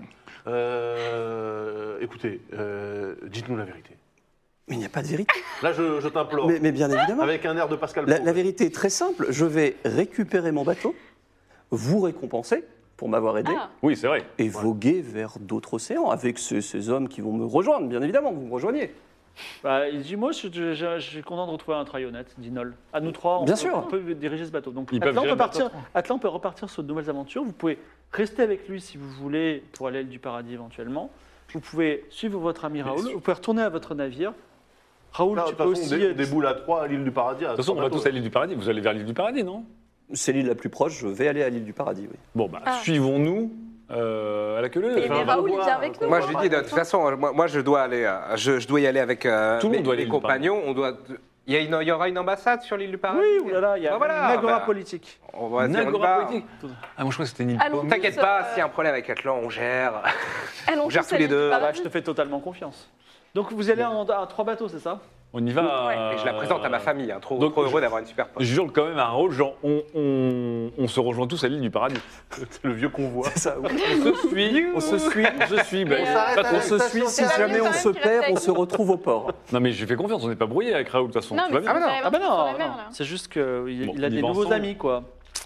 Euh, écoutez, euh, dites-nous la vérité. Mais il n'y a pas de vérité. Là, je, je t'implore, Mais, mais bien évidemment. avec un air de Pascal La, Pro. la vérité est très simple. Je vais récupérer mon bateau, vous récompenser pour m'avoir aidé, Ah, Oui, c'est vrai. et voguer vers d'autres océans avec ces, ces hommes qui vont me rejoindre. Bien évidemment, vous me rejoignez. Bah, il dit, moi, je, je- je- je suis content de retrouver un travail honnête, dit Nol. À nous trois, on, Bien peut, sûr. on peut diriger ce bateau. Donc, Ils peuvent Atlan gérer peut, le bateau. partir, Atlan peut repartir sur de nouvelles aventures. Vous pouvez rester avec lui si vous voulez pour aller à l'île du Paradis éventuellement. Vous pouvez suivre votre ami Raoul. sûr. Vous pouvez retourner à votre navire. Raoul, Non, de tu toute peux façon, aussi. on dé- euh, on déboule à trois à l'île du Paradis. De toute façon, on va tous à l'île du Paradis. Vous allez vers l'île du Paradis, non C'est l'île la plus proche, je vais aller à l'île du Paradis, oui. Bon, bah, Ah. suivons-nous euh, à la queue leu. Et Enfin, on mais va Raoul, il voir. vient avec nous. Moi, je lui dis, de toute façon, moi, moi, je, dois aller, euh, je, je dois y aller avec euh, Tout le mes, monde doit aller mes à l'île du compagnons. On doit, il, y a une- il y aura une ambassade sur l'île du Paradis. Oui, oulala, il y a Ah, voilà, une agora bah, politique. On va, Une on y agora va. politique. Ah, moi, je crois que c'était une île Allons. paumée. T'inquiète Tous, pas, euh, s'il y a un problème avec Atlan, on gère. Allons on gère tous tous à les l'île du deux. Ah bah, Paradis. je te fais totalement confiance. Donc, vous allez en, à trois bateaux, c'est ça? On y va. Ouais. Et je la présente à ma famille, hein, trop, Donc, trop je- heureux d'avoir une super pote. Je jure quand même à un rôle, genre, on, on, on se rejoint tous à l'île du Paradis. C'est le vieux convoi. C'est ça, oui. On se suit, on se suit, on se suit. bah, Et, on euh, s'arrête à à On la se station suit, si Thalès. jamais on Quand se même qu'il perd, reste on avec se nous. retrouve au port. Non, mais j'ai fait confiance, on n'est pas brouillé avec Raoul, de toute façon. Non, Tout va mais bien. Ah, bah non. Ah bah non, sur la non. mer, là. C'est juste qu'il Bon, il a on des y va nouveaux ensemble. amis, quoi.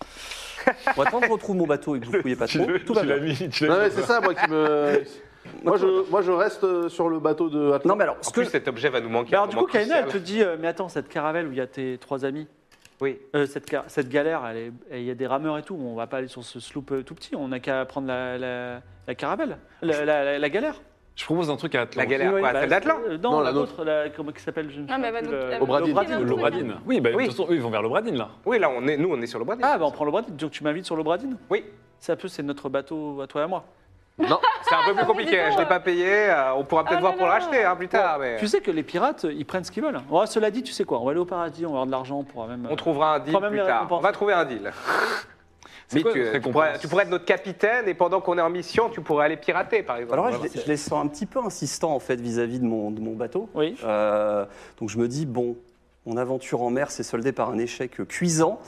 Bon, attends, je retrouve mon bateau et que vous fouillez pas trop. Tout va Tu l'as bien. mis, tu l'as Non mis. mais c'est ça, moi qui me. Moi je, moi, je reste euh, sur le bateau de Atlan. Non, mais alors, ce En que, plus, cet objet va nous manquer. Mais à un alors, du moment coup, Kaina, elle te crucial. dit, euh, mais attends, cette caravelle où il y a tes trois amis, Oui. euh, cette, ca- cette galère, elle est- il y a des rameurs et tout, on va pas aller sur ce sloop euh, tout petit, on n'a qu'à prendre la, la, la caravelle, la, la- la- la galère. Je propose un truc à Atlan. La galère, Oui, quoi, bah, celle d'Atlan euh, Non, Non, la la nôtre, la- comment qui s'appelle je ne sais Ah, mais plus, elle va nous- le- elle va L'Obradine. l'Obradine. nous- L'Obradine. Oui, bah, Oui. de toute façon, eux, ils vont vers l'Obradine, là. Oui, là, on est, nous, on est sur le Bradine. Ah, bah on prend l'Obradine, donc tu m'invites sur l'Obradine. Oui. C'est un peu, c'est notre bateau à toi et à moi. Non, c'est un peu plus Ah, compliqué. mais dis Je donc, l'ai pas payé. euh, On pourra peut-être Ah voir là pour le là. racheter hein, plus tard. Mais Tu sais que les pirates, ils prennent ce qu'ils veulent. Oh, cela dit, tu sais quoi, on va aller au paradis, on va avoir de l'argent, on pourra même... on trouvera un deal Quand même plus les tard. récompenses. On va trouver un deal. C'est Mais quoi tu, notre tu récompense pourrais, tu pourrais être notre capitaine et pendant qu'on est en mission, tu pourrais aller pirater, par exemple. alors là, je, Voilà. les- je les sens un petit peu insistants en fait vis-à-vis de mon, de mon bateau. Oui. Euh, donc je me dis, bon, mon aventure en mer s'est soldée par un échec cuisant.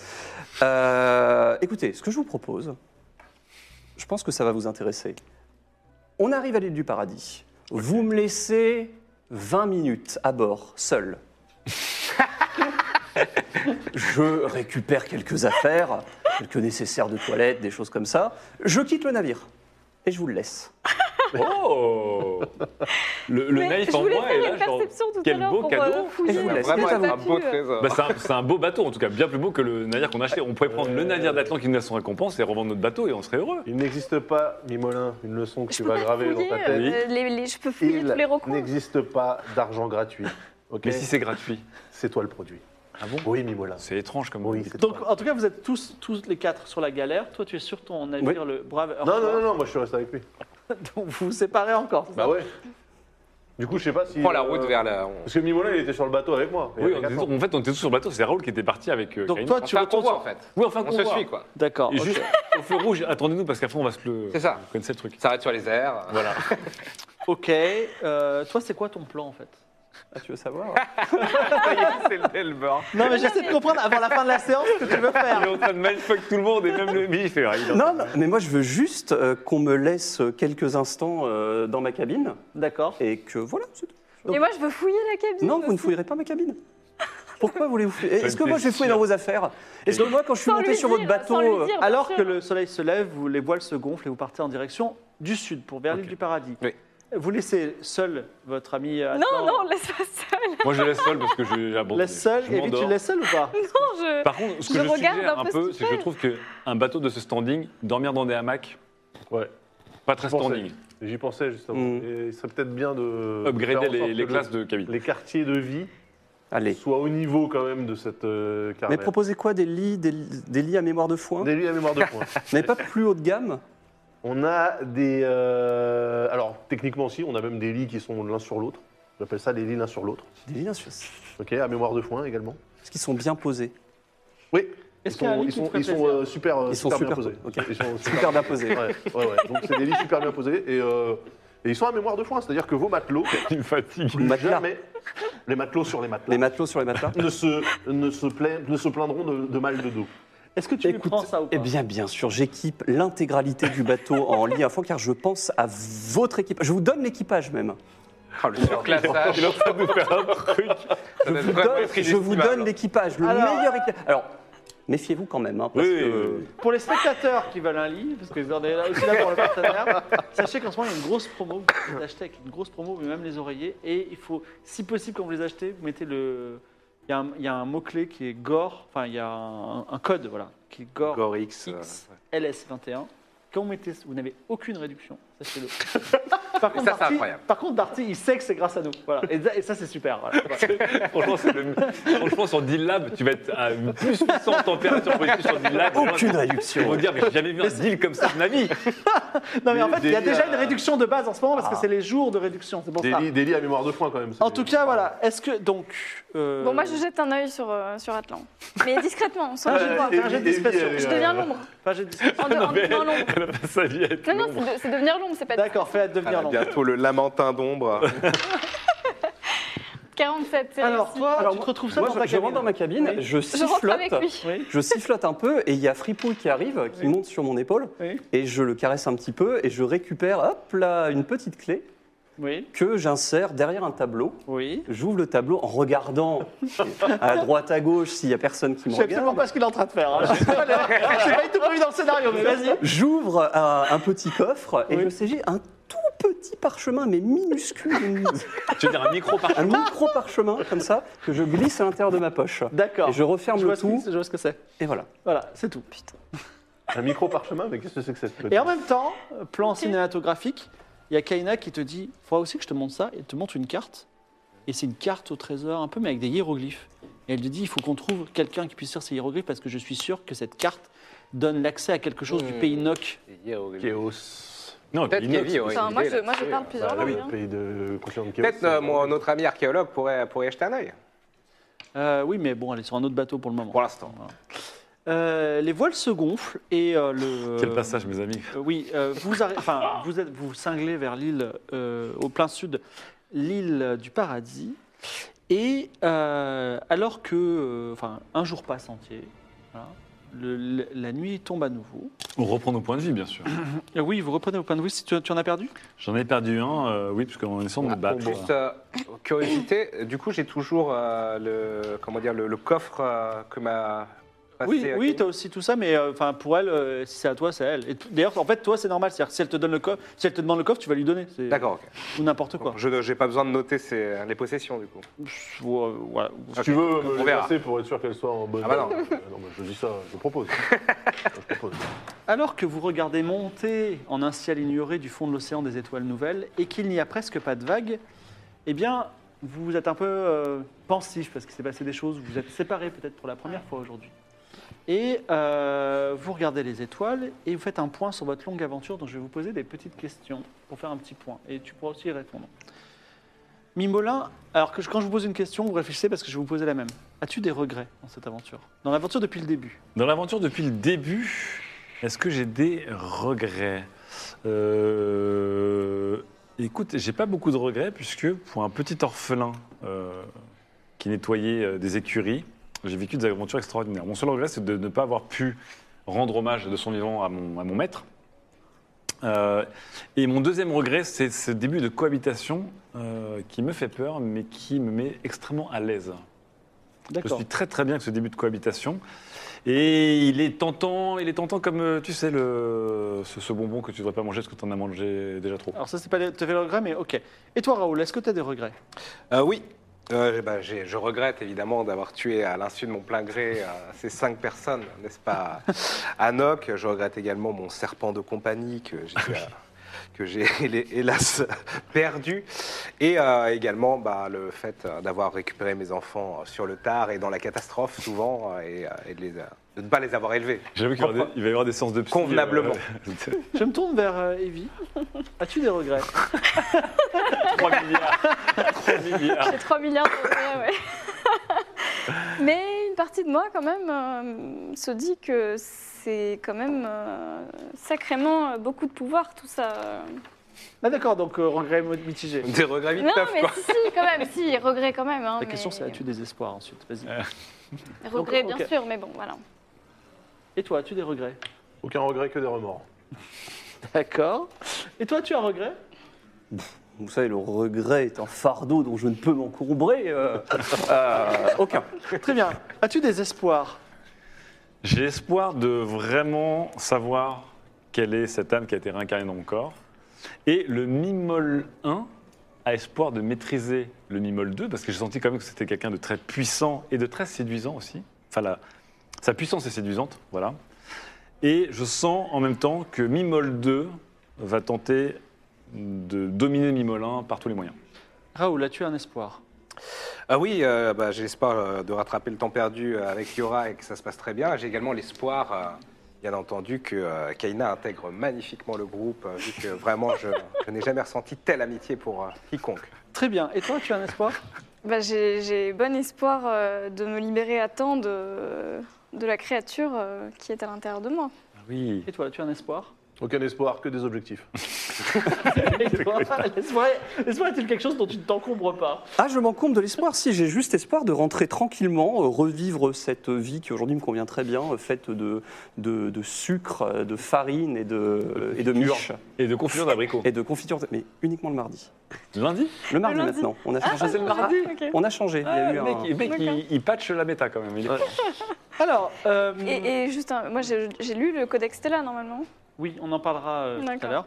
Euh, écoutez, ce que je vous propose, je pense que ça va vous intéresser. On arrive à l'île du Paradis. Vous me laissez vingt minutes à bord, seul. Je récupère quelques affaires, quelques nécessaires de toilette, des choses comme ça. Je quitte le navire et je vous le laisse. Oh Le, le Mais naïf je en voulais moi faire est là, une genre, perception tout à quel l'heure beau pour, cadeau. euh, fouiller Et je vous les laisse. Vraiment C'est à être vous. un beau statues. trésor. Bah, c'est un, c'est un beau bateau, en tout cas, bien plus beau que le navire qu'on a acheté. On pourrait prendre le navire d'Atlan qui nous a son récompense et revendre notre bateau et on serait heureux. Il n'existe pas, Mimolin, une leçon que Je tu peux vas pas graver dans fouiller, ta tête. euh, les- les- je peux fouiller Il tous les recoins. n'existe pas d'argent gratuit. Ok. Mais si c'est gratuit. C'est toi le produit. Ah bon Oui, Mimolin. C'est étrange comme Oui, vous dites. c'est Donc, toi. en tout cas, vous êtes tous, tous les quatre sur la galère. Toi, tu es sur ton navire, le brave Non, Heurtoir. non, non, non, moi je suis resté avec lui. Donc, vous vous séparez encore, c'est Bah ça ouais. Du coup, je sais pas si. On prend la euh, route vers la. on- Parce que Mimolin, il était sur le bateau avec moi. Il Oui, avait on quatre était- ans. en fait, on était tous sur le bateau. C'est Raoul qui était parti avec euh, Donc, Kaina. toi, On tu fait un retournes convoi, sur- en fait. Oui, enfin, On se suit, quoi. D'accord. Et ok. juste au feu rouge, attendez-nous parce qu'après on va se le. C'est ça. Vous connaissez le truc. Ça arrête sur les airs. Voilà. Ok. euh, toi, c'est quoi ton plan, en fait? Ah, tu veux savoir C'est le Delbord. Non, mais j'essaie de comprendre avant la fin de la séance ce que tu veux faire. Il est en train de mindfuck tout le monde et même le mi, il fait. il est en- Non, non, mais moi je veux juste euh, qu'on me laisse quelques instants euh, dans ma cabine D'accord. et que voilà. c'est tout. Et moi, je veux fouiller la cabine. Non, vous ne aussi. fouillerez pas ma cabine. Pourquoi voulez-vous fouiller Est-ce que moi je vais fouiller dans vos affaires? Est-ce que moi quand je suis Sans monté lui sur dire, votre bateau, sans lui euh, dire, bien Alors sûr. que le soleil se lève, vous, les voiles se gonflent et vous partez en direction du sud pour vers l'île du Paradis. Oui. Vous laissez seul votre ami Atlan. Non, non, laisse-moi seule. Moi, je laisse seul parce que j'ai abandonné. Laisse seul. Je Et puis tu m'endors. le laisses seul ou pas Non, je. Par contre, ce que Je je, regarde suggère un un peu ce peu, qu'il c'est que je trouve qu'un bateau de ce standing, dormir dans des hamacs, Ouais. pas très J'y pensais. standing. J'y pensais justement. Mm. Et il serait peut-être bien de Upgrader faire en les, sorte les que classes le- de cabine. les quartiers de vie allez. soient au niveau quand même de cette euh, Mais caravane. proposez quoi? Des lits, des, des lits à mémoire de foin? Des lits à mémoire de points. Vous n'avez pas plus haut de gamme? On a des. euh, Alors, techniquement, si, on a même des lits qui sont l'un sur l'autre. J'appelle ça des lits l'un sur l'autre. Des lits sur- Ok, à mémoire de foin également. Est-ce qu'ils sont bien posés? Oui. Est-ce Ils qu'il y a un sont, lit ils qui sont, te ferait ils sont, plaisir euh, super, euh, Ils sont super bien super- posés. ok. Ils sont Super bien posés. Ouais, ouais, ouais. Donc, c'est des lits super bien posés. Et, euh, et ils sont à mémoire de foin. C'est-à-dire que vos matelots, Il me fatigue. plus Matelas. jamais, les matelots sur les matelas, Les matelots sur les matelas? ne, se, ne, se plaint- ne se plaindront de, de mal de dos. Est-ce que tu lui Écoute, prends ça ou pas eh bien, bien sûr, j'équipe l'intégralité du bateau en lit à fond car je pense à votre équipage. Je vous donne l'équipage même. Oh, le surclassage. Il est en train de nous faire un truc. Ça doit être Vous vraiment donne- être je vous inestimable. donne l'équipage, le Alors- meilleur équipage. Alors, méfiez-vous quand même, hein, parce Oui, que oui, oui. Pour les spectateurs qui veulent un lit, parce que vous en êtes là aussi là pour le partenaire, sachez qu'en ce moment il y a une grosse promo, vous pouvez les acheter avec une grosse promo, mais même les oreillers, et il faut, si possible quand vous les achetez, vous mettez le... Il y a un, il y a un mot-clé qui est Gore, enfin il y a un, un code, voilà, qui est Gore, Gorix. euh, X L S vingt et un. Quand vous mettez, vous n'avez aucune réduction, sachez-le. Par contre, ça, c'est Darty- incroyable. Par contre, Darty, il sait que c'est grâce à nous. Voilà. Et, ça- et ça, c'est super. Voilà. Voilà. Franchement, c'est le- Franchement, sur Deal Lab, tu vas être à plus huit cents température positive sur Deal Lab. aucune Ils vont réduction. dire, mais j'ai jamais vu un deal comme ça de ma vie. Non, mais en Des- fait, il y a des- déjà euh, une réduction de base en ce moment parce que Ah. c'est les jours de réduction. C'est pour Des ça. lits, des lits à mémoire de foin quand même. En tout cas, voilà. Est-ce que donc. euh, Bon, moi, je jette un œil sur, euh, sur Atlan. Mais discrètement, sans Ah, qu'il j'ai voie. pas- un jet de discrétion. Evie, elle est, Je euh, deviens l'ombre. Enfin, j'ai dit- En, de- en mais devenant l'ombre. Elle a pas sa vie à être Non, non, l'ombre. c'est de- c'est devenir l'ombre, c'est pas D'accord, fais à Ah, devenir l'ombre. bientôt le lamentin d'ombre. quarante-sept, c'est Alors, réussi. toi, Alors, tu te retrouves ça moi, dans je, ta je cabine. rentre dans ma cabine, Oui. je Je rentre sifflote. avec lui. Oui. Je sifflote un peu et il y a Fripouille qui arrive, qui Oui. monte sur mon épaule Oui. et je le caresse un petit peu et je récupère, hop là, une petite clé Oui. que j'insère derrière un tableau. Oui. J'ouvre le tableau en regardant à droite à gauche s'il y a personne qui Je me sais absolument regarde. pas ce qu'il est en train de faire. Hein. Je sais pas, je sais pas du tout prévu dans le scénario, mais vas-y. J'ouvre un, un petit coffre et Oui. je saisis un tout petit parchemin, mais minuscule, une- Tu veux dire un micro par un micro parchemin comme ça que je glisse à l'intérieur de ma poche. D'accord. Et je referme Je vois le ce que- tout je vois ce que c'est. et voilà. Voilà, c'est tout. Un micro parchemin, mais qu'est-ce que c'est que cette Et en même temps, plan cinématographique, il y a Kaina qui te dit il faudra aussi que je te montre ça, et elle te montre une carte. Et c'est une carte au trésor, un peu, mais avec des hiéroglyphes. Et elle te dit il faut qu'on trouve quelqu'un qui puisse lire ces hiéroglyphes parce que je suis sûr que cette carte donne l'accès à quelque chose du Mmh. pays Noc. Chaos. Non, Peut-être Inox, qu'Evie aurait Enfin, une moi, idée je, moi, je là-dessus. parle plusieurs Bah langues. oui, hein. le pays de conscient de chaos. Peut-être euh, mon- notre ami archéologue pourrait, pourrait y jeter un œil, Euh, oui, mais bon, elle est sur un autre bateau pour le moment. pour l'instant. Voilà. Euh, les voiles se gonflent et euh, le. Quel passage, mes amis. Euh, oui, euh, vous, arri- enfin, vous êtes vous cinglez vers l'île euh, au plein sud, l'île du Paradis, et euh, alors que, euh, enfin, un jour passe entier, voilà, le- le- la nuit tombe à nouveau. On reprend nos points de vie, bien sûr. Euh, oui, vous reprenez au point de vue. Si tu, tu en as perdu. J'en ai perdu un, euh, oui, parce qu'on est sans de me battre. Juste euh, curiosité, du coup j'ai toujours euh, le comment dire le, le coffre euh, que m'a passé. Oui, euh, oui, Kenny. tu as aussi tout ça, mais euh, enfin pour elle, euh, si c'est à toi, c'est à elle. Et t- d'ailleurs, en fait, toi, c'est normal. C'est-à-dire, que si elle te donne le coffre, si elle te demande le coffre, tu vas lui donner. C'est- D'accord, ok. Ou n'importe quoi. Je n'ai pas besoin de noter ces- les possessions du coup. Ou, euh, voilà. Si Ok. tu veux On me verra. laisser pour être sûr qu'elle soit en bonne. Ah bah non. Euh, non, mais je dis ça, je propose. je propose. Alors que vous regardez monter en un ciel ignoré du fond de l'océan des étoiles nouvelles et qu'il n'y a presque pas de vagues, eh bien, vous êtes un peu euh, pensif parce qu'il s'est passé des choses. Vous êtes séparés peut-être pour la première fois aujourd'hui. Et euh, vous regardez les étoiles et vous faites un point sur votre longue aventure dont je vais vous poser des petites questions pour faire un petit point. Et tu pourras aussi y répondre. Mimolin, alors que je- quand je vous pose une question, vous réfléchissez parce que je vais vous poser la même. As-tu des regrets dans cette aventure? Dans l'aventure depuis le début? Dans l'aventure depuis le début, est-ce que j'ai des regrets Euh, Écoute, j'ai pas beaucoup de regrets puisque pour un petit orphelin euh, qui nettoyait euh, des écuries, j'ai vécu des aventures extraordinaires. Mon seul regret, c'est de ne pas avoir pu rendre hommage de son vivant à mon, à mon maître. Euh, et mon deuxième regret, c'est ce début de cohabitation euh, qui me fait peur, mais qui me met extrêmement à l'aise. Je D'accord. suis très très bien avec ce début de cohabitation. Et il est tentant, il est tentant comme, euh, tu sais, le, ce, ce bonbon que tu ne devrais pas manger parce que tu en as mangé déjà trop. Alors ça, c'est pas tout à fait le regret, mais ok. Et toi, Raoul, est-ce que tu as des regrets? Euh, oui. Euh, bah, j'ai- je regrette évidemment d'avoir tué à l'insu de mon plein gré euh, ces cinq personnes, n'est-ce pas, à Noc. Je regrette également mon serpent de compagnie que j'ai, euh, que j'ai hé- hélas perdu. Et euh, également bah, le fait euh, d'avoir récupéré mes enfants euh, sur le tard et dans la catastrophe souvent, euh, et, euh, et de, les, euh, de ne pas les avoir élevés. J'avoue qu'il va y avoir des- il va y avoir des séances de psy. Convenablement. euh, Je me tourne vers euh, Evie. As-tu des regrets? trois milliards. trois milliards. J'ai trois milliards de regrets, ouais. Mais une partie de moi, quand même, euh, se dit que c'est quand même euh, sacrément euh, beaucoup de pouvoir, tout ça. Ah d'accord, donc euh, regrets mitigés. Des regrets vite Non, neufs, mais quoi. si, si, quand même, si, regrets quand même. Hein, La question, mais- c'est as-tu des espoirs ensuite? Vas-y. Regrets, Donc, bien ok. sûr, mais bon, voilà. Et toi, as-tu des regrets? Aucun regret que des remords. D'accord. Et toi, tu as un regret? Vous savez, le regret est un fardeau dont je ne peux m'encombrer. euh, euh, aucun. Très bien. As-tu des espoirs? J'ai espoir de vraiment savoir quelle est cette âme qui a été réincarnée dans mon corps. Et le Mimol un a espoir de maîtriser le Mimol deux, parce que j'ai senti quand même que c'était quelqu'un de très puissant et de très séduisant aussi. Enfin, la- sa puissance est séduisante, voilà. Et je sens en même temps que Mimol deux va tenter de dominer Mimol un par tous les moyens. Raoul, as-tu un espoir? Ah oui, euh, bah, j'ai l'espoir euh, de rattraper le temps perdu euh, avec Yora et que ça se passe très bien. J'ai également l'espoir, euh, bien entendu, que euh, Kaina intègre magnifiquement le groupe, euh, vu que vraiment je, je n'ai jamais ressenti telle amitié pour euh, quiconque. Très bien. Et toi, tu as un espoir? Bah, j'ai, j'ai bon espoir euh, de me libérer à temps de, de la créature euh, qui est à l'intérieur de moi. Oui. Et toi, tu as un espoir? Aucun espoir, que des objectifs. Et toi, l'espoir l'espoir est-il quelque chose dont tu ne t'encombres pas? Ah, je m'encombre de l'espoir. Si, j'ai juste espoir de rentrer tranquillement, euh, revivre cette vie qui aujourd'hui me convient très bien, euh, faite de, de, de sucre, euh, de farine et de, euh, et de miche. Et de confiture d'abricot. Et de confiture, mais uniquement le mardi. Le lundi. Le mardi, lundi. maintenant. On a Ah, changé. c'est le mardi. Ok. On a changé. Il y a Ah, eu le mec, un- le mec, il, il patche la méta quand même. Il est- Alors, euh, Et, et juste, un- moi j'ai, j'ai lu le Codex Stella normalement. oui, on en parlera euh, tout à D'accord. l'heure.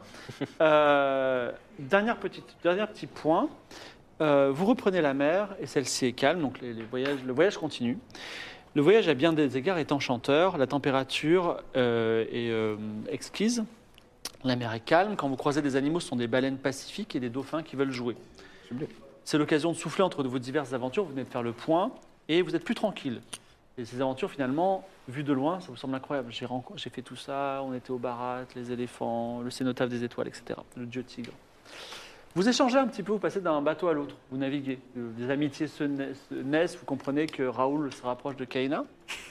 Euh, dernière petite, dernier petit point. Euh, vous reprenez la mer et celle-ci est calme, donc les, les voyages, le voyage continue. Le voyage, à bien des égards, est enchanteur. La température euh, est euh, exquise. La mer est calme. Quand vous croisez des animaux, ce sont des baleines pacifiques et des dauphins qui veulent jouer. C'est l'occasion de souffler entre vos diverses aventures. Vous venez de faire le point et vous êtes plus tranquille. Et ces aventures, finalement, vues de loin, ça vous semble incroyable. J'ai, renco- j'ai fait tout ça, on était au Barat, les éléphants, le cénotaphe des étoiles, et cetera. Le dieu tigre. Vous échangez un petit peu, vous passez d'un bateau à l'autre, vous naviguez. Euh, Des amitiés se na- se naissent, vous comprenez que Raoul se rapproche de Kaina.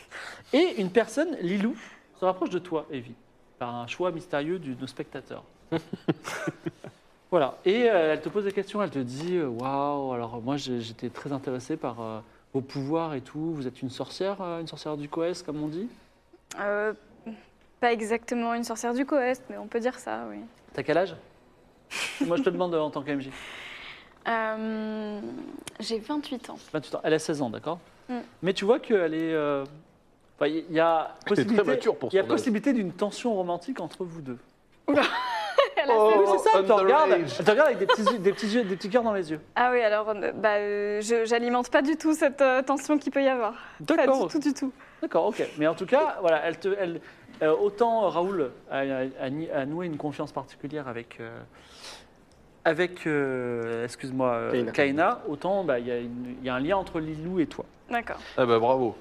Et une personne, Lilou, se rapproche de toi, Evie, par un choix mystérieux du- de nos spectateurs. Voilà. Et euh, elle te pose des questions, elle te dit euh, waouh, alors moi j'ai- j'étais très intéressée par euh, vos pouvoirs et tout. Vous êtes une sorcière, euh, une sorcière du Coës, comme on dit. Euh, pas exactement une sorcière du Coest, mais on peut dire ça, oui. T'as quel âge? Moi je te demande euh, en tant qu'M J. Euh, j'ai vingt-huit ans. vingt-huit ans. Elle a seize ans, d'accord. Mm. Mais tu vois qu'elle est. euh, enfin, Il y a Elle est très possibilité, mature pour il y a son âge. possibilité d'une tension romantique entre vous deux. Elle a Oh. seize Oui, ans. c'est ça, elle te, underage. regarde, elle te regarde avec des petits, yeux- des, petits yeux, des petits cœurs dans les yeux. Ah oui, alors euh, bah, euh, je j'alimente pas du tout cette euh, tension qu'il peut y avoir. Pas D'accord. du tout, du tout. D'accord, ok. Mais en tout cas, voilà, elle te, elle, euh, autant Raoul a, a- a ni- a noué une confiance particulière avec, euh, avec euh, excuse-moi, euh, Kaina. Kaina, autant bah, il y, a une- il y a un lien entre Lilou et toi. D'accord. Ah bah bravo.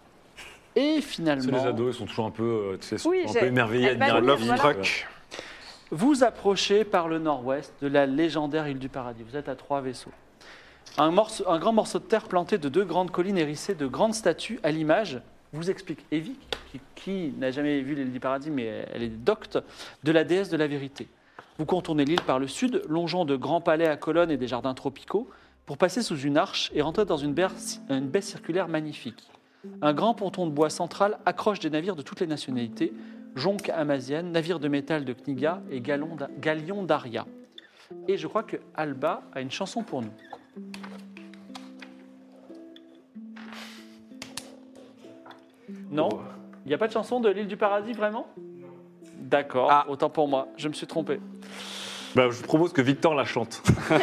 Et C'est finalement, les ados, ils sont toujours un peu, euh, tu sais, Oui, un j'ai- peu émerveillés, elle va admiratifs. dire, voilà. euh, vous approchez par le nord-ouest de la légendaire île du Paradis. Vous êtes à trois vaisseaux. Un, morceau- un grand morceau de terre planté de deux grandes collines hérissées de grandes statues à l'image, vous explique Evie, qui, qui n'a jamais vu l'île du Paradis, mais elle est docte, de la déesse de la vérité. Vous contournez l'île par le sud, longeant de grands palais à colonnes et des jardins tropicaux, pour passer sous une arche et rentrer dans une baie, une baie circulaire magnifique. Un grand ponton de bois central accroche des navires de toutes les nationalités, jonques amaziennes, navires de métal de Kniga et galons d'a- galions d'Aria. Et je crois que Alba a une chanson pour nous. Non. Il n'y a pas de chanson de l'île du paradis, vraiment? D'accord, Ah. autant pour moi. Je me suis trompé. Bah, je propose que Victor la chante.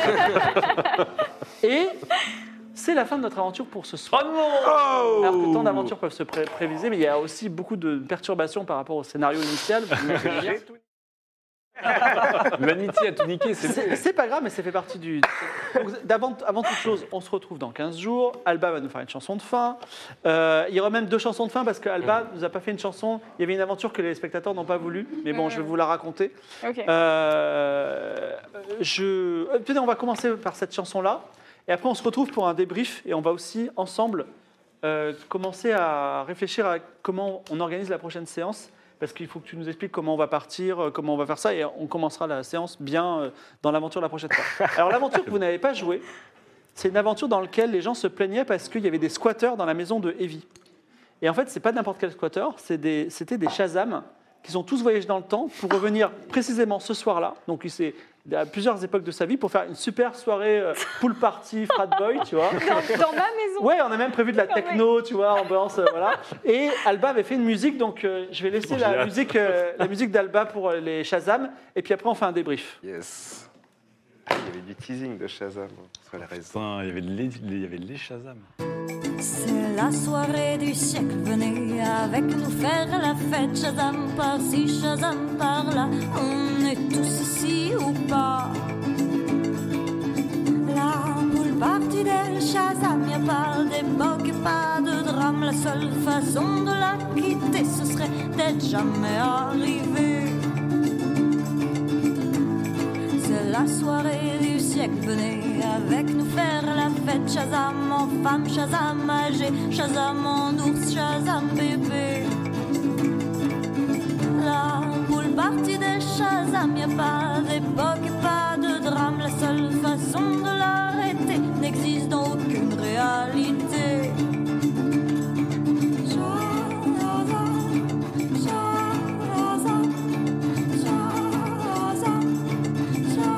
Et c'est la fin de notre aventure pour ce soir. Oh non Alors que tant d'aventures peuvent se pré- préviser, mais il y a aussi beaucoup de perturbations par rapport au scénario initial. Vous imaginez bien. L'amitié a tout niqué, c'est C'est c'est pas grave, mais ça fait partie du. Donc, d'avant- avant toute chose, on se retrouve dans quinze jours. Alba va nous faire une chanson de fin. Euh, il y aura même deux chansons de fin parce qu'Alba nous a pas fait une chanson. Il y avait une aventure que les spectateurs n'ont pas voulu, mais bon, je vais vous la raconter. Ok. Euh, je... euh, Tenez, on va commencer par cette chanson-là. Et après, on se retrouve pour un débrief et on va aussi, ensemble, euh, commencer à réfléchir à comment on organise la prochaine séance. Parce qu'il faut que tu nous expliques comment on va partir, euh, comment on va faire ça. Et on commencera la séance bien euh, dans l'aventure la prochaine fois. Alors, l'aventure que vous n'avez pas jouée, c'est une aventure dans laquelle les gens se plaignaient parce qu'il y avait des squatteurs dans la maison de Evie. Et en fait, c'est pas n'importe quel squatter, c'est des- c'était des Shazam qui sont tous voyagés dans le temps pour revenir précisément ce soir-là. Donc, il s'est à plusieurs époques de sa vie pour faire une super soirée euh, pool party, frat boy, tu vois. Dans, dans ma maison. Ouais, on a même prévu de la techno, tu vois, ambiance, euh, voilà. Et Alba avait fait une musique, donc euh, je vais laisser J'ai la hâte. musique, euh, la musique d'Alba pour euh, les Shazam, et puis après on fait un débrief. Yes. Ah, il y avait du teasing de Shazam sur les réseaux. Putain, il y avait les, il y avait les Shazam. C'est la soirée du siècle, venez avec nous faire la fête. Shazam par-ci, Shazam par-là, on est tous ici ou pas. La poule partie d'elle, Shazam, y'a pas d'époque, pas de drame. La seule façon de la quitter, ce serait d'être jamais arrivé. C'est la soirée du siècle, venez avec nous faire la fête. Shazam en femme, Shazam âgé, Shazam en ours, Shazam bébé. La poule partie des Shazam, y'a pas d'époque, pas de drame. La seule façon de l'arrêter n'existe dans aucune réalité. Shazam, Shazam, Shazam.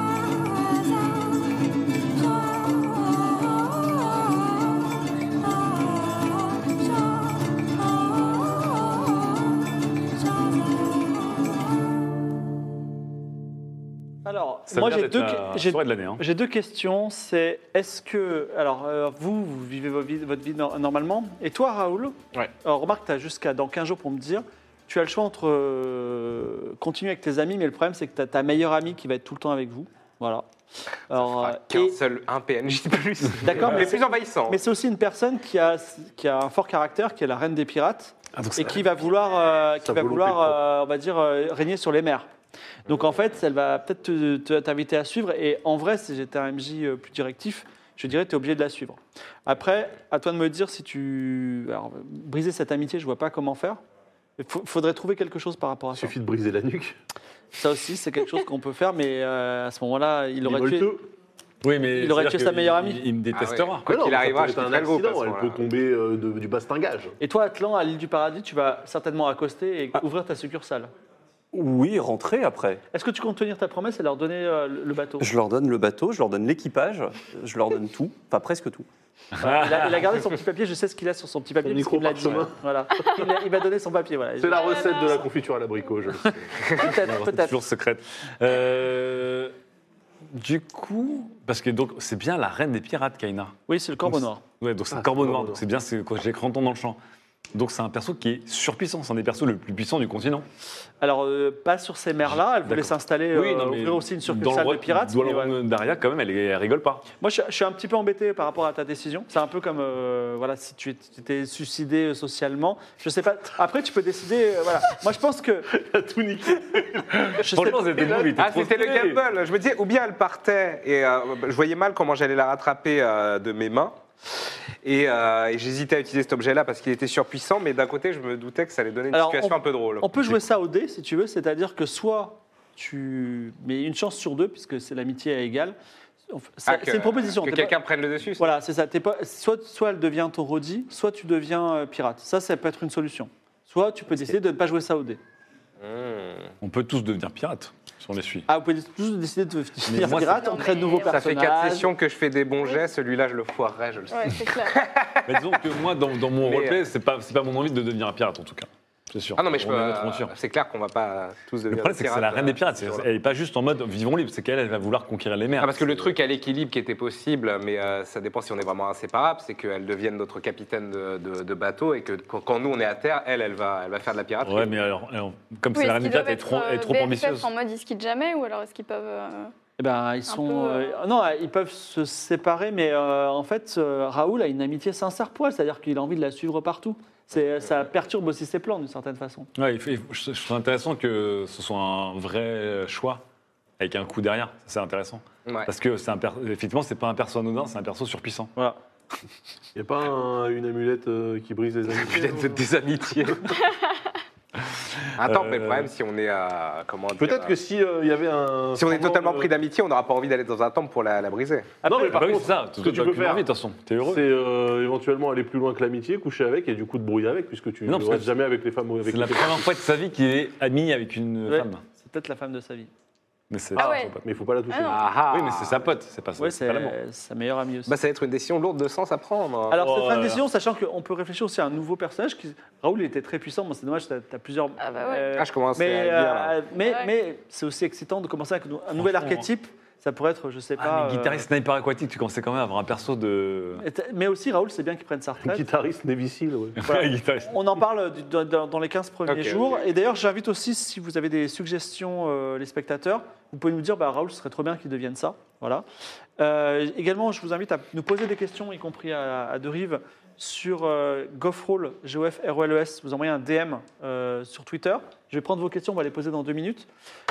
Alors, Ça moi a l'air j'ai d'être deux, la j'ai- soirée de l'année. Hein. j'ai deux questions. C'est est-ce que, alors euh, vous, vous vivez votre vie, votre vie no- normalement, et toi Raoul, Ouais. alors, remarque, tu as jusqu'à dans quinze jours pour me dire, tu as le choix entre euh, continuer avec tes amis, mais le problème c'est que tu as ta meilleure amie qui va être tout le temps avec vous. Voilà. Alors, Ah, euh, qu'un et- seul, un P N J de plus. D'accord, mais mais c'est- plus envahissant. mais c'est aussi une personne qui a, qui a un fort caractère, qui est la reine des pirates, Ah, donc et ça- qui va vouloir, euh, qui Sa va volonté vouloir propre. euh, on va dire, euh, régner sur les mers. Donc en fait, elle va peut-être te- te- t'inviter à suivre. Et en vrai, si j'étais un M J euh, plus directif, je dirais que tu es obligé de la suivre. Après, à toi de me dire si tu... Alors, briser cette amitié, je vois pas comment faire. Il faut- faudrait trouver quelque chose par rapport à Il ça. suffit de briser la nuque. Ça aussi, c'est quelque chose qu'on peut faire, mais euh, à ce moment-là, il aurait tué... Volteux. Oui, mais Il aurait c'est-à-dire tué sa que meilleure il- amie. Il, me détestera. Ah ouais. Quoi Mais non, qu'il ça arrivera, peut je être un quitterai le groupe, à accident, ce elle moment-là. peut tomber euh, de- du bastingage. Et toi, Atlan, à l'île du Paradis, tu vas certainement accoster et Ah. ouvrir ta succursale. Oui, rentrer après. Est-ce que tu comptes tenir ta promesse et leur donner euh, le le bateau? Je leur donne le bateau, je leur donne l'équipage, je leur donne tout, enfin presque tout. Voilà, il, a, il a gardé son petit papier, je sais ce qu'il a sur son petit papier. Son parce qu'il me l'a dit. micro-parchemin. Voilà. Il, a- il m'a donné son papier. Voilà. C'est la recette de la confiture à l'abricot, je le sais. Peut-être, C'est peut-être. toujours secrète. Euh, du coup, parce que donc c'est bien la reine des pirates, Kaina. Oui, c'est le corbeau noir. Ouais, donc c'est Ah, le corbeau c'est le noir. corbeau Donc c'est bien, c'est quoi, j'ai cru entendre dans le champ. Donc c'est un perso qui est surpuissant, c'est un des persos le plus puissant du continent. Alors, euh, pas sur ces mers-là. Elle voulait D'accord. s'installer, euh, non, mais ouvrir aussi une dans succursale le de roi- pirates. Dans mais le ouais. royaume d'Aria, quand même, elle, est- elle rigole pas. Moi, je, je suis un petit peu embêté par rapport à ta décision. C'est un peu comme euh, voilà, si tu étais suicidé socialement. Je sais pas. Après, tu peux décider. euh, voilà. Moi, je pense que. Il a tout niqué. Je sais Franchement, c'était beau, il était Ah, trop c'était le stylé. gamble. Je me disais, ou bien elle partait et euh, je voyais mal comment j'allais la rattraper euh, de mes mains. Et, euh, et j'hésitais à utiliser cet objet-là parce qu'il était surpuissant, mais d'un côté, je me doutais que ça allait donner une Alors, situation on- un peu drôle. On peut jouer ça au dé, si tu veux. C'est-à-dire que soit tu mets une chance sur deux, puisque c'est l'amitié à égal. C'est Ah, que- c'est une proposition. Que T'es quelqu'un pas- prenne le dessus. Voilà, c'est ça. T'es pas, soit, soit elle devient ton Rodi, soit tu deviens euh, pirate. Ça, ça peut être une solution. Soit tu peux décider de ne pas jouer ça au dé. On peut tous devenir pirates si on les suit. Ah, vous pouvez tous décider de devenir moi, pirate, c'est- on crée de Non, nouveaux mais- Ça personnages. fait quatre sessions que je fais des bons jets, celui-là je le foirerai, je le sais. Ouais, c'est clair. Mais disons que moi, dans, dans mon Mais, roleplay, c'est pas, c'est pas mon envie de devenir un pirate en tout cas. C'est sûr. Ah non, mais je On peux. est notre euh, aventure. c'est clair qu'on va pas tous devenir Le problème, c'est que c'est la reine des pirates. C'est- euh, Elle n'est pas juste en mode vivons libre, c'est qu'elle, elle va vouloir conquérir les mers. Ah, parce que le C'est- truc à l'équilibre qui était possible, mais euh, ça dépend si on est vraiment inséparable, c'est qu'elle devienne notre capitaine de, de- de bateau et que quand, quand nous on est à terre, elle, elle va, elle va faire de la piraterie. Ouais, mais alors, alors, comme Oui, c'est la est-ce reine des qu'ils pirates, doivent elle est être trop, elle est euh, trop B F F ambitieuse. en mode ils se quittent jamais ou alors est-ce qu'ils peuvent. euh, Eh ben, ils sont. peu, euh, euh, non, ils peuvent se séparer, mais euh, en fait, euh, Raoul a une amitié sincère pour elle, c'est-à-dire qu'il a envie de la suivre partout. C'est, ça perturbe aussi ses plans d'une certaine façon. Ouais, il faut- il faut- je je trouve intéressant que ce soit un vrai choix avec un coup derrière. C'est intéressant. Ouais. Parce que c'est un per- effectivement, c'est pas un perso anodin, c'est un perso surpuissant. Voilà. Il n'y a pas un- une amulette euh, qui brise les amitiés Peut-être non des amitiés. Attends, mais le Euh, problème, si on est à. Comment dire, Peut-être que si euh, il y avait un. Si on est pendant totalement le- pris d'amitié, on n'aura pas envie d'aller dans un temple pour la, la briser. Non, mais Ah par bah oui, contre, c'est ça. ce que tu T'as peux aucune faire, envie, de toute façon. T'es heureux. c'est euh, éventuellement aller plus loin que l'amitié, coucher avec et du coup te brouiller avec, puisque tu Non, ne parce restes que jamais avec les femmes ou avec C'est les la première fois de sa vie qu'il est ami avec une Ouais. femme. C'est peut-être la femme de sa vie. Mais c'est Ah ouais. son pote. Mais il faut pas la toucher. Ah non. Ah ah. Oui, mais c'est sa pote, c'est pas ça. Ouais, c'est c'est pas l'amour. sa meilleure amie aussi. Bah, ça va être une décision lourde de sens à prendre. Alors, Oh c'est là une là. décision, sachant qu'on peut réfléchir aussi à un nouveau personnage. Qui... Raoul, il était très puissant. Bon, c'est dommage, tu as, plusieurs. Ah bah ouais. Ah, je commence mais à dire, là. euh, mais, Ouais. mais c'est aussi excitant de commencer avec un nouvel Franchement, archétype. Ça pourrait être, je sais Ah, pas. mais euh, guitariste sniper aquatique, tu commençais quand même à avoir un perso de. et t- Mais aussi, Raoul, c'est bien qu'il prenne sa Un retraite. guitariste Navy Seal, ouais. Voilà. Guitariste. On en parle du- dans, dans- dans les quinze premiers Ok, jours. ok. Et d'ailleurs, j'invite aussi, si vous avez des suggestions, euh, les spectateurs, vous pouvez nous dire, bah, Raoul, ce serait trop bien qu'il devienne ça. Voilà. Euh, également, je vous invite à nous poser des questions, y compris à, à De Rive, sur euh, Goffroll, G O F R O L E S. Vous envoyez un D M euh, sur Twitter. Je vais prendre vos questions, on va les poser dans deux minutes.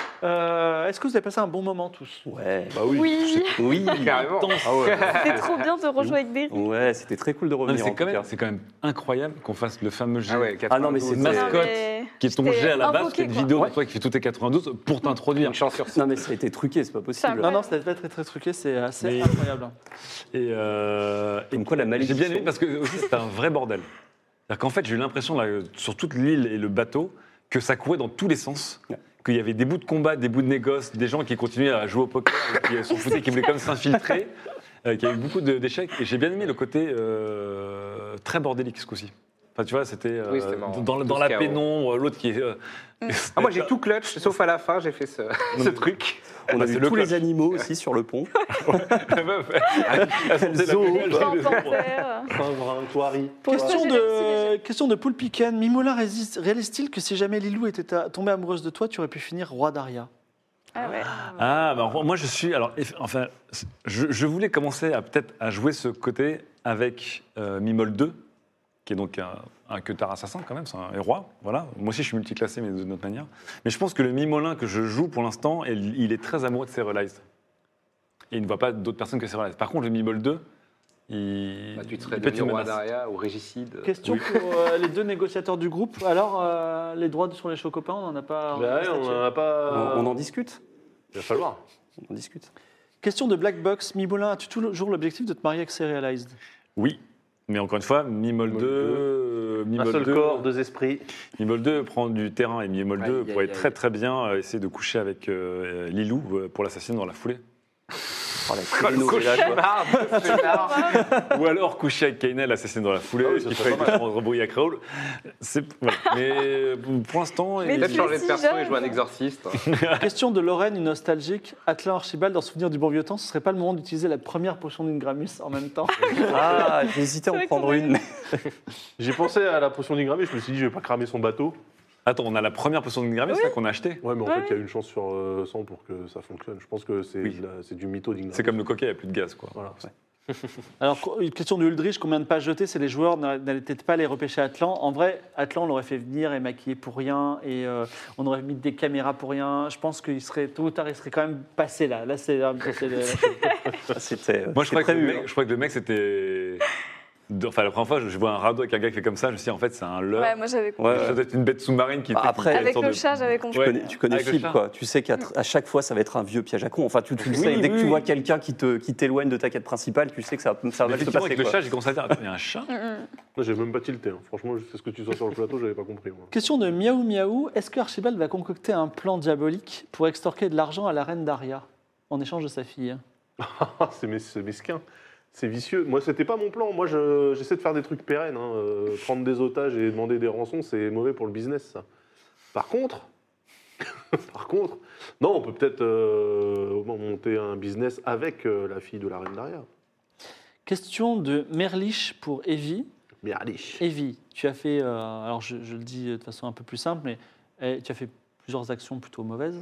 Euh, Est-ce que vous avez passé un bon moment tous? Ouais. Bah oui. Oui, Oui. Carrément. Ah ouais. c'était trop bien de rejouer avec des riz. Ouais, c'était très cool de Non, mais revenir. c'est en quand, tout même- cas. c'est quand même incroyable qu'on fasse le fameux jet Ah ouais, Ah non, mais c'est- une quatre-vingt-douze. mascotte Non, mais qui est ton j'étais jet à la base, invoquée, c'est une quoi. vidéo Ouais. de toi qui fait tout tes quatre-vingt-douze pour t'introduire. Une chance sur six. Non, mais ça a été truqué, c'est pas possible. Non, non, c'était très, très, très truqué, c'est assez Mais- incroyable. Et, euh, et Comme quoi, la j'ai malédiction. bien aimé parce que aussi c'était un vrai bordel. C'est-à-dire qu'en fait, j'ai eu l'impression, là, sur toute l'île et le bateau, que ça courait dans tous les sens. Ouais. Qu'il y avait des bouts de combat, des bouts de négoce, des gens qui continuaient à jouer au poker, qui s'en foutaient, qui voulaient comme s'infiltrer, euh, qu'il y avait eu beaucoup de- d'échecs. Et j'ai bien aimé le côté euh, très bordélique ce coup-ci. Enfin, tu vois, c'était euh, Oui, c'était marrant. dans, Tout dans ce la chaos. pénombre, l'autre qui est. euh, Ah, moi j'ai tout clutch, sauf à la fin, j'ai fait ce, ce truc. On Bah, a c'est vu le tous clutch. les animaux aussi sur le pont. La meuf, elle- elle sentait la Zo. gueule, Grand les arbres. panthère. Un brin, toi, Harry. Question j'ai de, question de Poul Piquen. Mimolin résiste- réalise-t-il que si jamais Lilou était ta- tombée amoureuse de toi, tu aurais pu finir roi d'Aria? Ah ouais. Ah, bah, moi je suis. Alors, eff- enfin, je, je voulais commencer à peut-être à jouer ce côté avec euh, Mimol deux, qui est donc un, un queutard assassin quand même, c'est un roi. Voilà. Moi aussi je suis multiclassé, mais d'une autre manière. Mais je pense que le Mimolin que je joue pour l'instant, il, il est très amoureux de Serialized. Et il ne voit pas d'autres personnes que Serialized. Par contre, le Mimol deux, il. Bah, tu te serais il peut être devenu une roi menace. d'Aria ou régicide. Question pour euh, les deux négociateurs du groupe. Alors, euh, les droits sur les chocopins, on n'en a pas. Bah ouais, on en a pas. On, on en discute. Il va falloir. On en discute. Question de Black Box. Mimolin, as-tu toujours l'objectif de te marier avec Serialized? Oui. Mais encore une fois, Mimol Mimol deux. deux. euh, Un Mimol seul deux, corps, deux esprits. Mimol deux prend du terrain et Mimol deux Aïe, pourrait aïe, très aïe. très bien euh, essayer de coucher avec euh, Lilou euh, pour l'assassiner dans la foulée. Oh, la Oh, le télénovela, quoi. cauchemar de ce scénar. Ou alors coucher avec Kainel, assassiner dans la foulée, Ah oui, ça qui serait ferait pas mal. exactement rebrouiller avec Raoul. C'est- voilà. Mais euh, pour l'instant, Mais il- Peut-être tu changer es de si perso et jeune. jouer un exorciste. Question de Lorraine, une nostalgique. Atlan Archibald, dans Souvenir du bon vieux temps, ce serait pas le moment d'utiliser la première potion d'Ingramus en même temps? Ah, j'ai hésité à C'est en vrai prendre qu'on a une. mais- J'ai pensé à la potion d'Ingramus, je me suis dit, je vais pas cramer son bateau. Attends, on a la première potion d'Ingramus là, qu'on a achetée. Ouais, mais en Ouais. fait, il y a une chance sur euh, cent pour que ça fonctionne. Je pense que c'est Oui. de la- c'est du mytho d'Ingramus. C'est comme le coquet, il n'y a plus de gaz. Quoi. Voilà. Alors, co- une question de Uldrich, combien de pages jetées? C'est les joueurs n'allaient peut-être pas les repêcher Atlan. En vrai, Atlan, on l'aurait fait venir et maquiller pour rien, et euh, on aurait mis des caméras pour rien. Je pense qu'il serait, tôt ou tard, il serait quand même passé là. Là, c'est. c'est le- Ah, C'était Moi, je c'était croyais, que le prévu. mec, hein. je croyais que le mec, c'était enfin, la première fois, je vois un radeau avec un gars qui fait comme ça, je me suis dit, en fait, c'est un leurre. Ouais, moi j'avais compris. Ouais, Ça doit être une bête sous-marine qui Bah, fait- après- qui fait une Avec sorte le de- chat, j'avais compris. Tu Ouais. connais, tu connais Avec le Phil, chat. quoi. Tu sais qu'à à chaque fois, ça va être un vieux piège à con. Enfin, tu, tu le sais, Oui, dès que oui, tu oui. vois quelqu'un qui te qui t'éloigne de ta quête principale, tu sais que ça, va- ça va mal se Effectivement, passer. avec le quoi. chat, j'ai commencé à dire, attends, il y a un chat. Mm, mm. Moi, j'ai même pas tilté. hein. Franchement, c'est ce que tu sois sur le plateau, j'avais pas compris. Moi. Question de Miaou Miaou. Est-ce que Archibald va concocter un plan diabolique pour extorquer de l'argent à la reine Daria en échange de sa fille? Ah, c'est mes- c'est mesquin. C'est vicieux. Moi, c'était pas mon plan. Moi, je- j'essaie de faire des trucs pérennes. hein. Euh, prendre des otages et demander des rançons, c'est mauvais pour le business, ça. Par contre, par contre, non, on peut peut-être euh, monter un business avec euh, la fille de la reine Daria. Question de Merlich pour Evie. Mais allez. Evie, tu as fait, euh, alors je, je le dis de façon un peu plus simple, mais eh, tu as fait plusieurs actions plutôt mauvaises.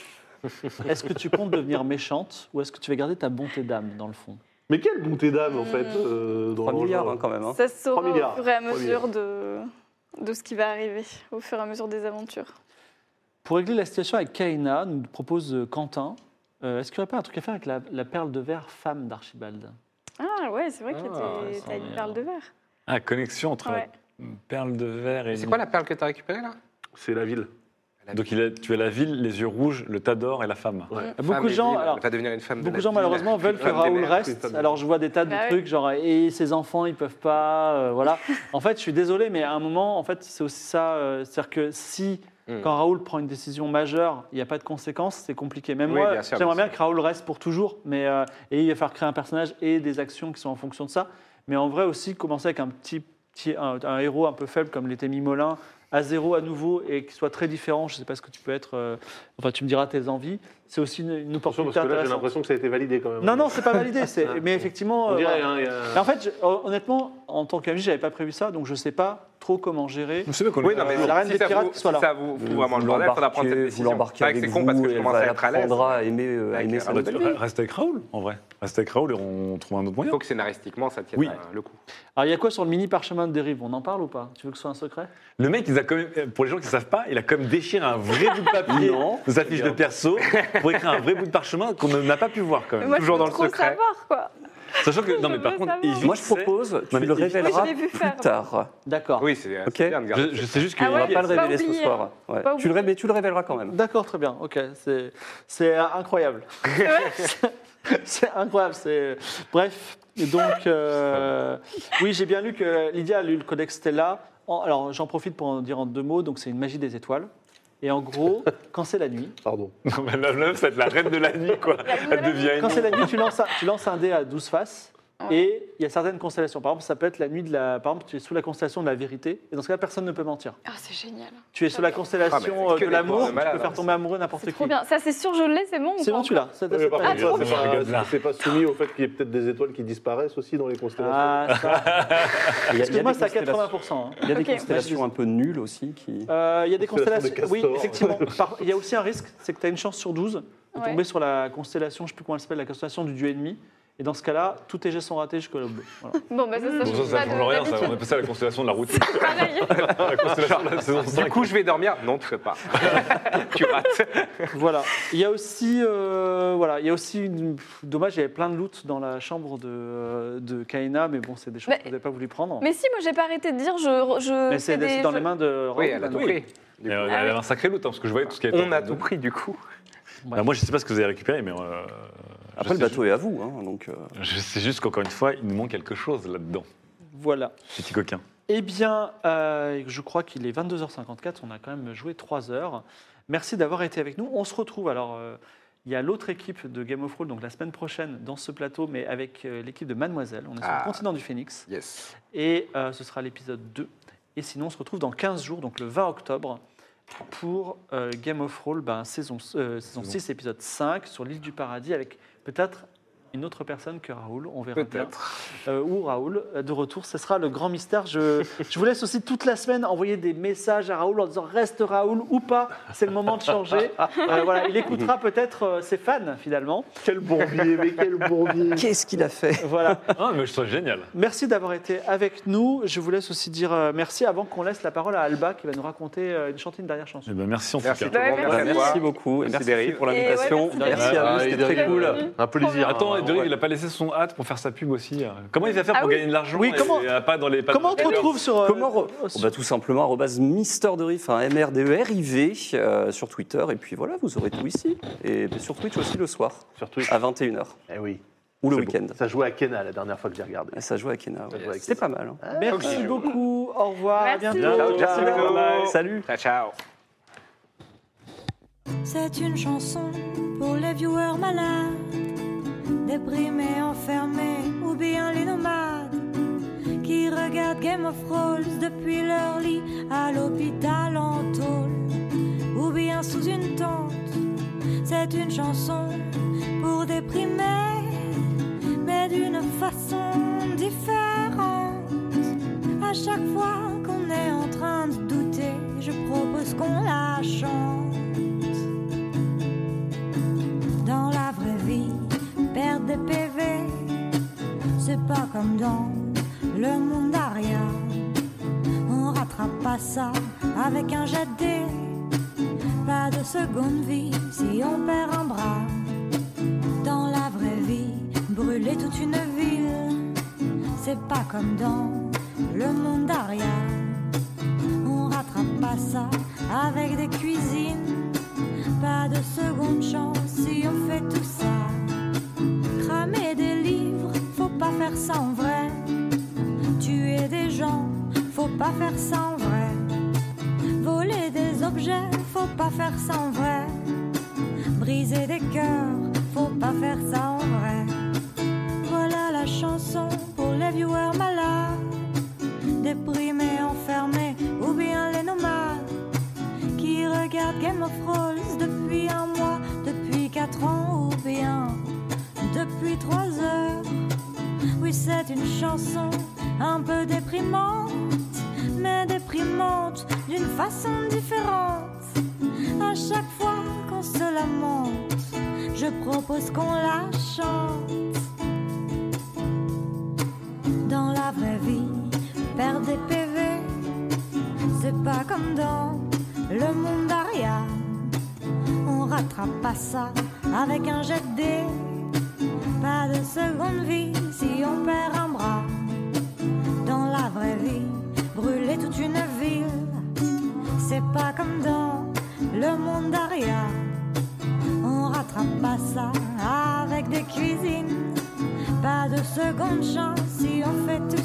Est-ce que tu comptes devenir méchante ou est-ce que tu vas garder ta bonté d'âme dans le fond? Mais quelle bonté d'âme, en fait. euh, dans trois le milliards genre. hein, quand même. hein. Ça se saura trois milliards. au fur et à trois mesure de, de ce qui va arriver, au fur et à mesure des aventures. Pour régler la situation avec Kaina, nous propose euh, Quentin, euh, est-ce qu'il n'y aurait pas un truc à faire avec la, la perle de verre femme d'Archibald? Ah ouais, c'est vrai que Ah, t'es- ça t'as une en est perle un. de verre. Ah, connexion entre Ouais. une perle de verre et. C'est quoi la perle que t'as récupérée là C'est la ville. Donc il a- tu as la ville, les yeux rouges, le tas d'or et la femme. Ouais. Beaucoup Femme de et gens, ville, alors, elle va devenir une femme de Beaucoup la de gens ville, malheureusement une veulent que femme des Raoul mers. reste. femme. Alors je vois des tas de Bah oui. trucs genre et ses enfants ils peuvent pas, euh, voilà. En fait je suis désolé mais à un moment en fait c'est aussi ça, euh, c'est-à-dire que si Hmm. quand Raoul prend une décision majeure il n'y a pas de conséquences c'est compliqué. Même Oui, moi bien sûr, j'aimerais bien bien que Raoul reste pour toujours mais euh, et il va falloir créer un personnage et des actions qui sont en fonction de ça. Mais en vrai aussi commencer avec un petit, petit un, un héros un peu faible comme l'était Mimolin à zéro à nouveau et qui soit très différent. Je sais pas ce que tu peux être. euh, enfin tu me diras tes envies. C'est aussi une, une Attention, opportunité parce que là, j'ai intéressante. l'impression que ça a été validé quand même. Non, non, c'est pas validé. c'est- Mais effectivement, On euh, dirait, voilà. hein, il y a- Mais en fait, je- honnêtement, en tant qu'ami, j'avais pas prévu ça, donc je sais pas trop comment gérer. Vous savez qu'on Oui, non, mais Euh, la reine si des ça pirates vous, qui soit si là. ça vous fout vraiment le Vous bordel, il faudra prendre cette l'embarquez- décision. Vous l'embarquez C'est vrai que avec c'est con parce vous, que je elle commence va- à elle être à l'aise. apprendra à aimer, euh, à Avec, aimer euh, sa Ah bah, nouvelle tu- vie. reste avec Raoul, en vrai. Reste avec Raoul et on trouve un autre Il moyen. faut que scénaristiquement ça tienne Oui. euh, le coup. Alors, il y a quoi sur le mini parchemin de dérive? On en parle ou pas? Tu veux que ce soit un secret? Le mec, il a quand même, pour les gens qui ne savent pas, il a quand même déchiré un vrai bout de papier Non. de sa fiche de perso pour écrire un vrai bout de parchemin qu'on n'a pas pu voir quand Mais même. moi, toujours je dans veux le trop secret. savoir, quoi. Sachant que, non mais Je par veux contre, savoir. Evie, Moi, je sait- propose, tu Non, mais le Evie- révéleras Oui, je l'ai vu plus faire. tard. D'accord. Oui, c'est Ok. c'est bien de garder je, je sais juste que Ah On ouais, va pas le c'est pas révéler ce oublié. soir. Ouais. Pas Tu le révéles, tu le révéleras quand même. D'accord, très bien. Ok, c'est c'est incroyable. c'est incroyable. C'est bref. Et donc, euh, oui, j'ai bien lu que Lydia a lu le Codex Stella. En- alors, j'en profite pour en dire en deux mots. Donc, c'est une magie des étoiles. Et en gros, quand c'est la nuit, Pardon. Non, mais la meuf, c'est la reine de la nuit, quoi. Elle devient quand une- c'est la nuit, tu lances un, tu lances un dé à douze faces. Et il y a certaines constellations. Par exemple, ça peut être la nuit de la. Par exemple, tu es sous la constellation de la vérité. Et dans ce cas, personne ne peut mentir. Ah, c'est génial. Tu es sous la Ah, mais constellation c'est que euh, de des pouvoirs l'amour. de Tu malade, peux faire hein, tomber amoureux n'importe C'est qui. trop bien. Ça, c'est sûr, je l'ai, c'est bon ou C'est pas bon, tu l'as. Ça, Ouais, c'est par pas- contre, trop ça, c'est bien. pas- c'est pas soumis au fait qu'il y ait peut-être des étoiles qui disparaissent aussi dans les constellations. Ah, ça. Il y a- il y a Excuse-moi, des c'est à constellations- quatre-vingts pour cent. hein. Il y a des Ok. constellations un peu nulles aussi qui. Euh, Il y a des Constellation constellations. des Oui, castors. effectivement. Par- Il y a aussi un risque, c'est que tu as une chance sur douze de Ouais. tomber sur la constellation, je ne sais plus comment elle s'appelle, la constellation du dieu ennemi. Et dans ce cas-là, tous tes jets sont ratés jusqu'au bleu. Voilà. Bon, bah ça, ça Bon, change ça, ça pas change de rien, ça. d'habitude. On appelle ça la constellation de la routine. Pareil. La constellation de la saison Du cinq. coup, je vais dormir. Non, tu fais pas. Tu rates. Voilà. Il y a aussi, euh, voilà, il y a aussi une... dommage, il y avait plein de loot dans la chambre de, de Kaina, mais bon, c'est des choses Mais- que vous n'avez pas voulu prendre. Mais si, moi, j'ai pas arrêté de dire, je. je Mais fais c'est des- c'est dans je- les mains de Raoul. Oui, elle a tout maintenant. pris. Et, euh, Elle Ah avait oui. un sacré loot, hein, parce que je voyais tout ce qui était. On a tout pris du coup. Bah, moi, je sais pas ce que vous avez récupéré, mais. euh, Après, je le sais bateau est à vous, hein, donc. euh, ju- Je sais juste qu'encore une fois, il nous manque quelque chose là-dedans. Voilà. Petit coquin. Eh bien, euh, je crois qu'il est vingt-deux heures cinquante-quatre, on a quand même joué trois heures. Merci d'avoir été avec nous. On se retrouve, alors, euh, il y a l'autre équipe de Game of Thrones, donc la semaine prochaine, dans ce plateau, mais avec euh, l'équipe de Mademoiselle. On est sur Ah. le continent du Phénix. Yes. Et euh, ce sera l'épisode deux. Et sinon, on se retrouve dans quinze jours, donc le vingt octobre, pour euh, Game of Thrones, ben, saison, euh, saison six, épisode cinq, sur l'île du Paradis, avec peut-être une autre personne que Raoul, on verra bien. Peut-être. Euh, ou Raoul, euh, de retour. Ce sera le grand mystère. Je, je vous laisse aussi toute la semaine envoyer des messages à Raoul en disant reste Raoul ou pas. C'est le moment de changer. Euh, voilà, il écoutera peut-être euh, ses fans finalement. Quel bourbier, mais quel bourbier. Qu'est-ce qu'il a fait? Voilà. Ah, mais je trouve ça génial. Merci d'avoir été avec nous. Je vous laisse aussi dire euh, merci avant qu'on laisse la parole à Alba qui va nous raconter euh, une chanter une dernière chanson. Eh ben, merci en Merci tout tout cas. le monde. Ouais, Merci à Merci toi. beaucoup. Et Merci merci Dérive. pour Et ouais, l'invitation. merci merci Dérive. à vous, Ah, c'était il est très bien. cool. Un plaisir. Attends, attends, et Derry, ouais. il a pas laissé son hâte pour faire sa pub aussi. euh. Comment il va faire Ah pour oui. gagner de l'argent Oui, et- comment- et, euh, pas dans les pas Comment on dans te les- retrouve sur. euh, Comment re- euh, Oh, bah, tout simplement, arrobase Mister de Riff, hein, M R D E R I V, euh, sur Twitter. Et puis voilà, vous aurez tout ici. Et sur Twitch aussi le soir, Sur Twitch. à vingt et une heures. Eh oui. Ou le C'est beau. week-end. Ça jouait à Kena la dernière fois que j'ai regardé. Et ça joue à Kena. ouais. joue à C'était Kena. pas mal. hein. Merci beaucoup. Au revoir. À Merci. bientôt. Ciao, ciao. Merci, Ciao. bye. Salut. Ciao, ciao. C'est une chanson pour les viewers malades, déprimés, enfermés ou bien les nomades qui regardent Game of Thrones depuis leur lit à l'hôpital en tôle ou bien sous une tente. C'est une chanson pour déprimer, mais d'une façon différente. À chaque fois qu'on est en train de douter, je propose qu'on la chante. Dans la vraie vie, perdre des P V, c'est pas comme dans le monde d'Aria. On rattrape pas ça avec un jet de dés. Pas de seconde vie si on perd un bras. Dans la vraie vie, brûler toute une ville, c'est pas comme dans le monde d'Aria. On rattrape pas ça avec des cuisines. Pas de seconde chance si on fait tout ça. Cramer des livres, faut pas faire ça en vrai. Tuer des gens, faut pas faire ça en vrai. Voler des objets, faut pas faire ça en vrai. Briser des cœurs, faut pas faire ça en vrai. Voilà la chanson pour les viewers malades, déprimés, enfermés ou bien les nomades qui regardent Game of Thrones depuis un mois, depuis quatre ans ou bien depuis trois heures. Oui, c'est une chanson un peu déprimante, mais déprimante d'une façon différente. À chaque fois qu'on se lamente, je propose qu'on la chante. Dans la vraie vie, perdre des P V, c'est pas comme dans le monde d'Aria. On rattrape pas ça avec un jet de dés. Pas de seconde vie si on perd un bras. Dans la vraie vie, brûler toute une ville, c'est pas comme dans le monde d'Aria. On rattrape pas ça avec des cuisines. Pas de seconde chance si on fait tout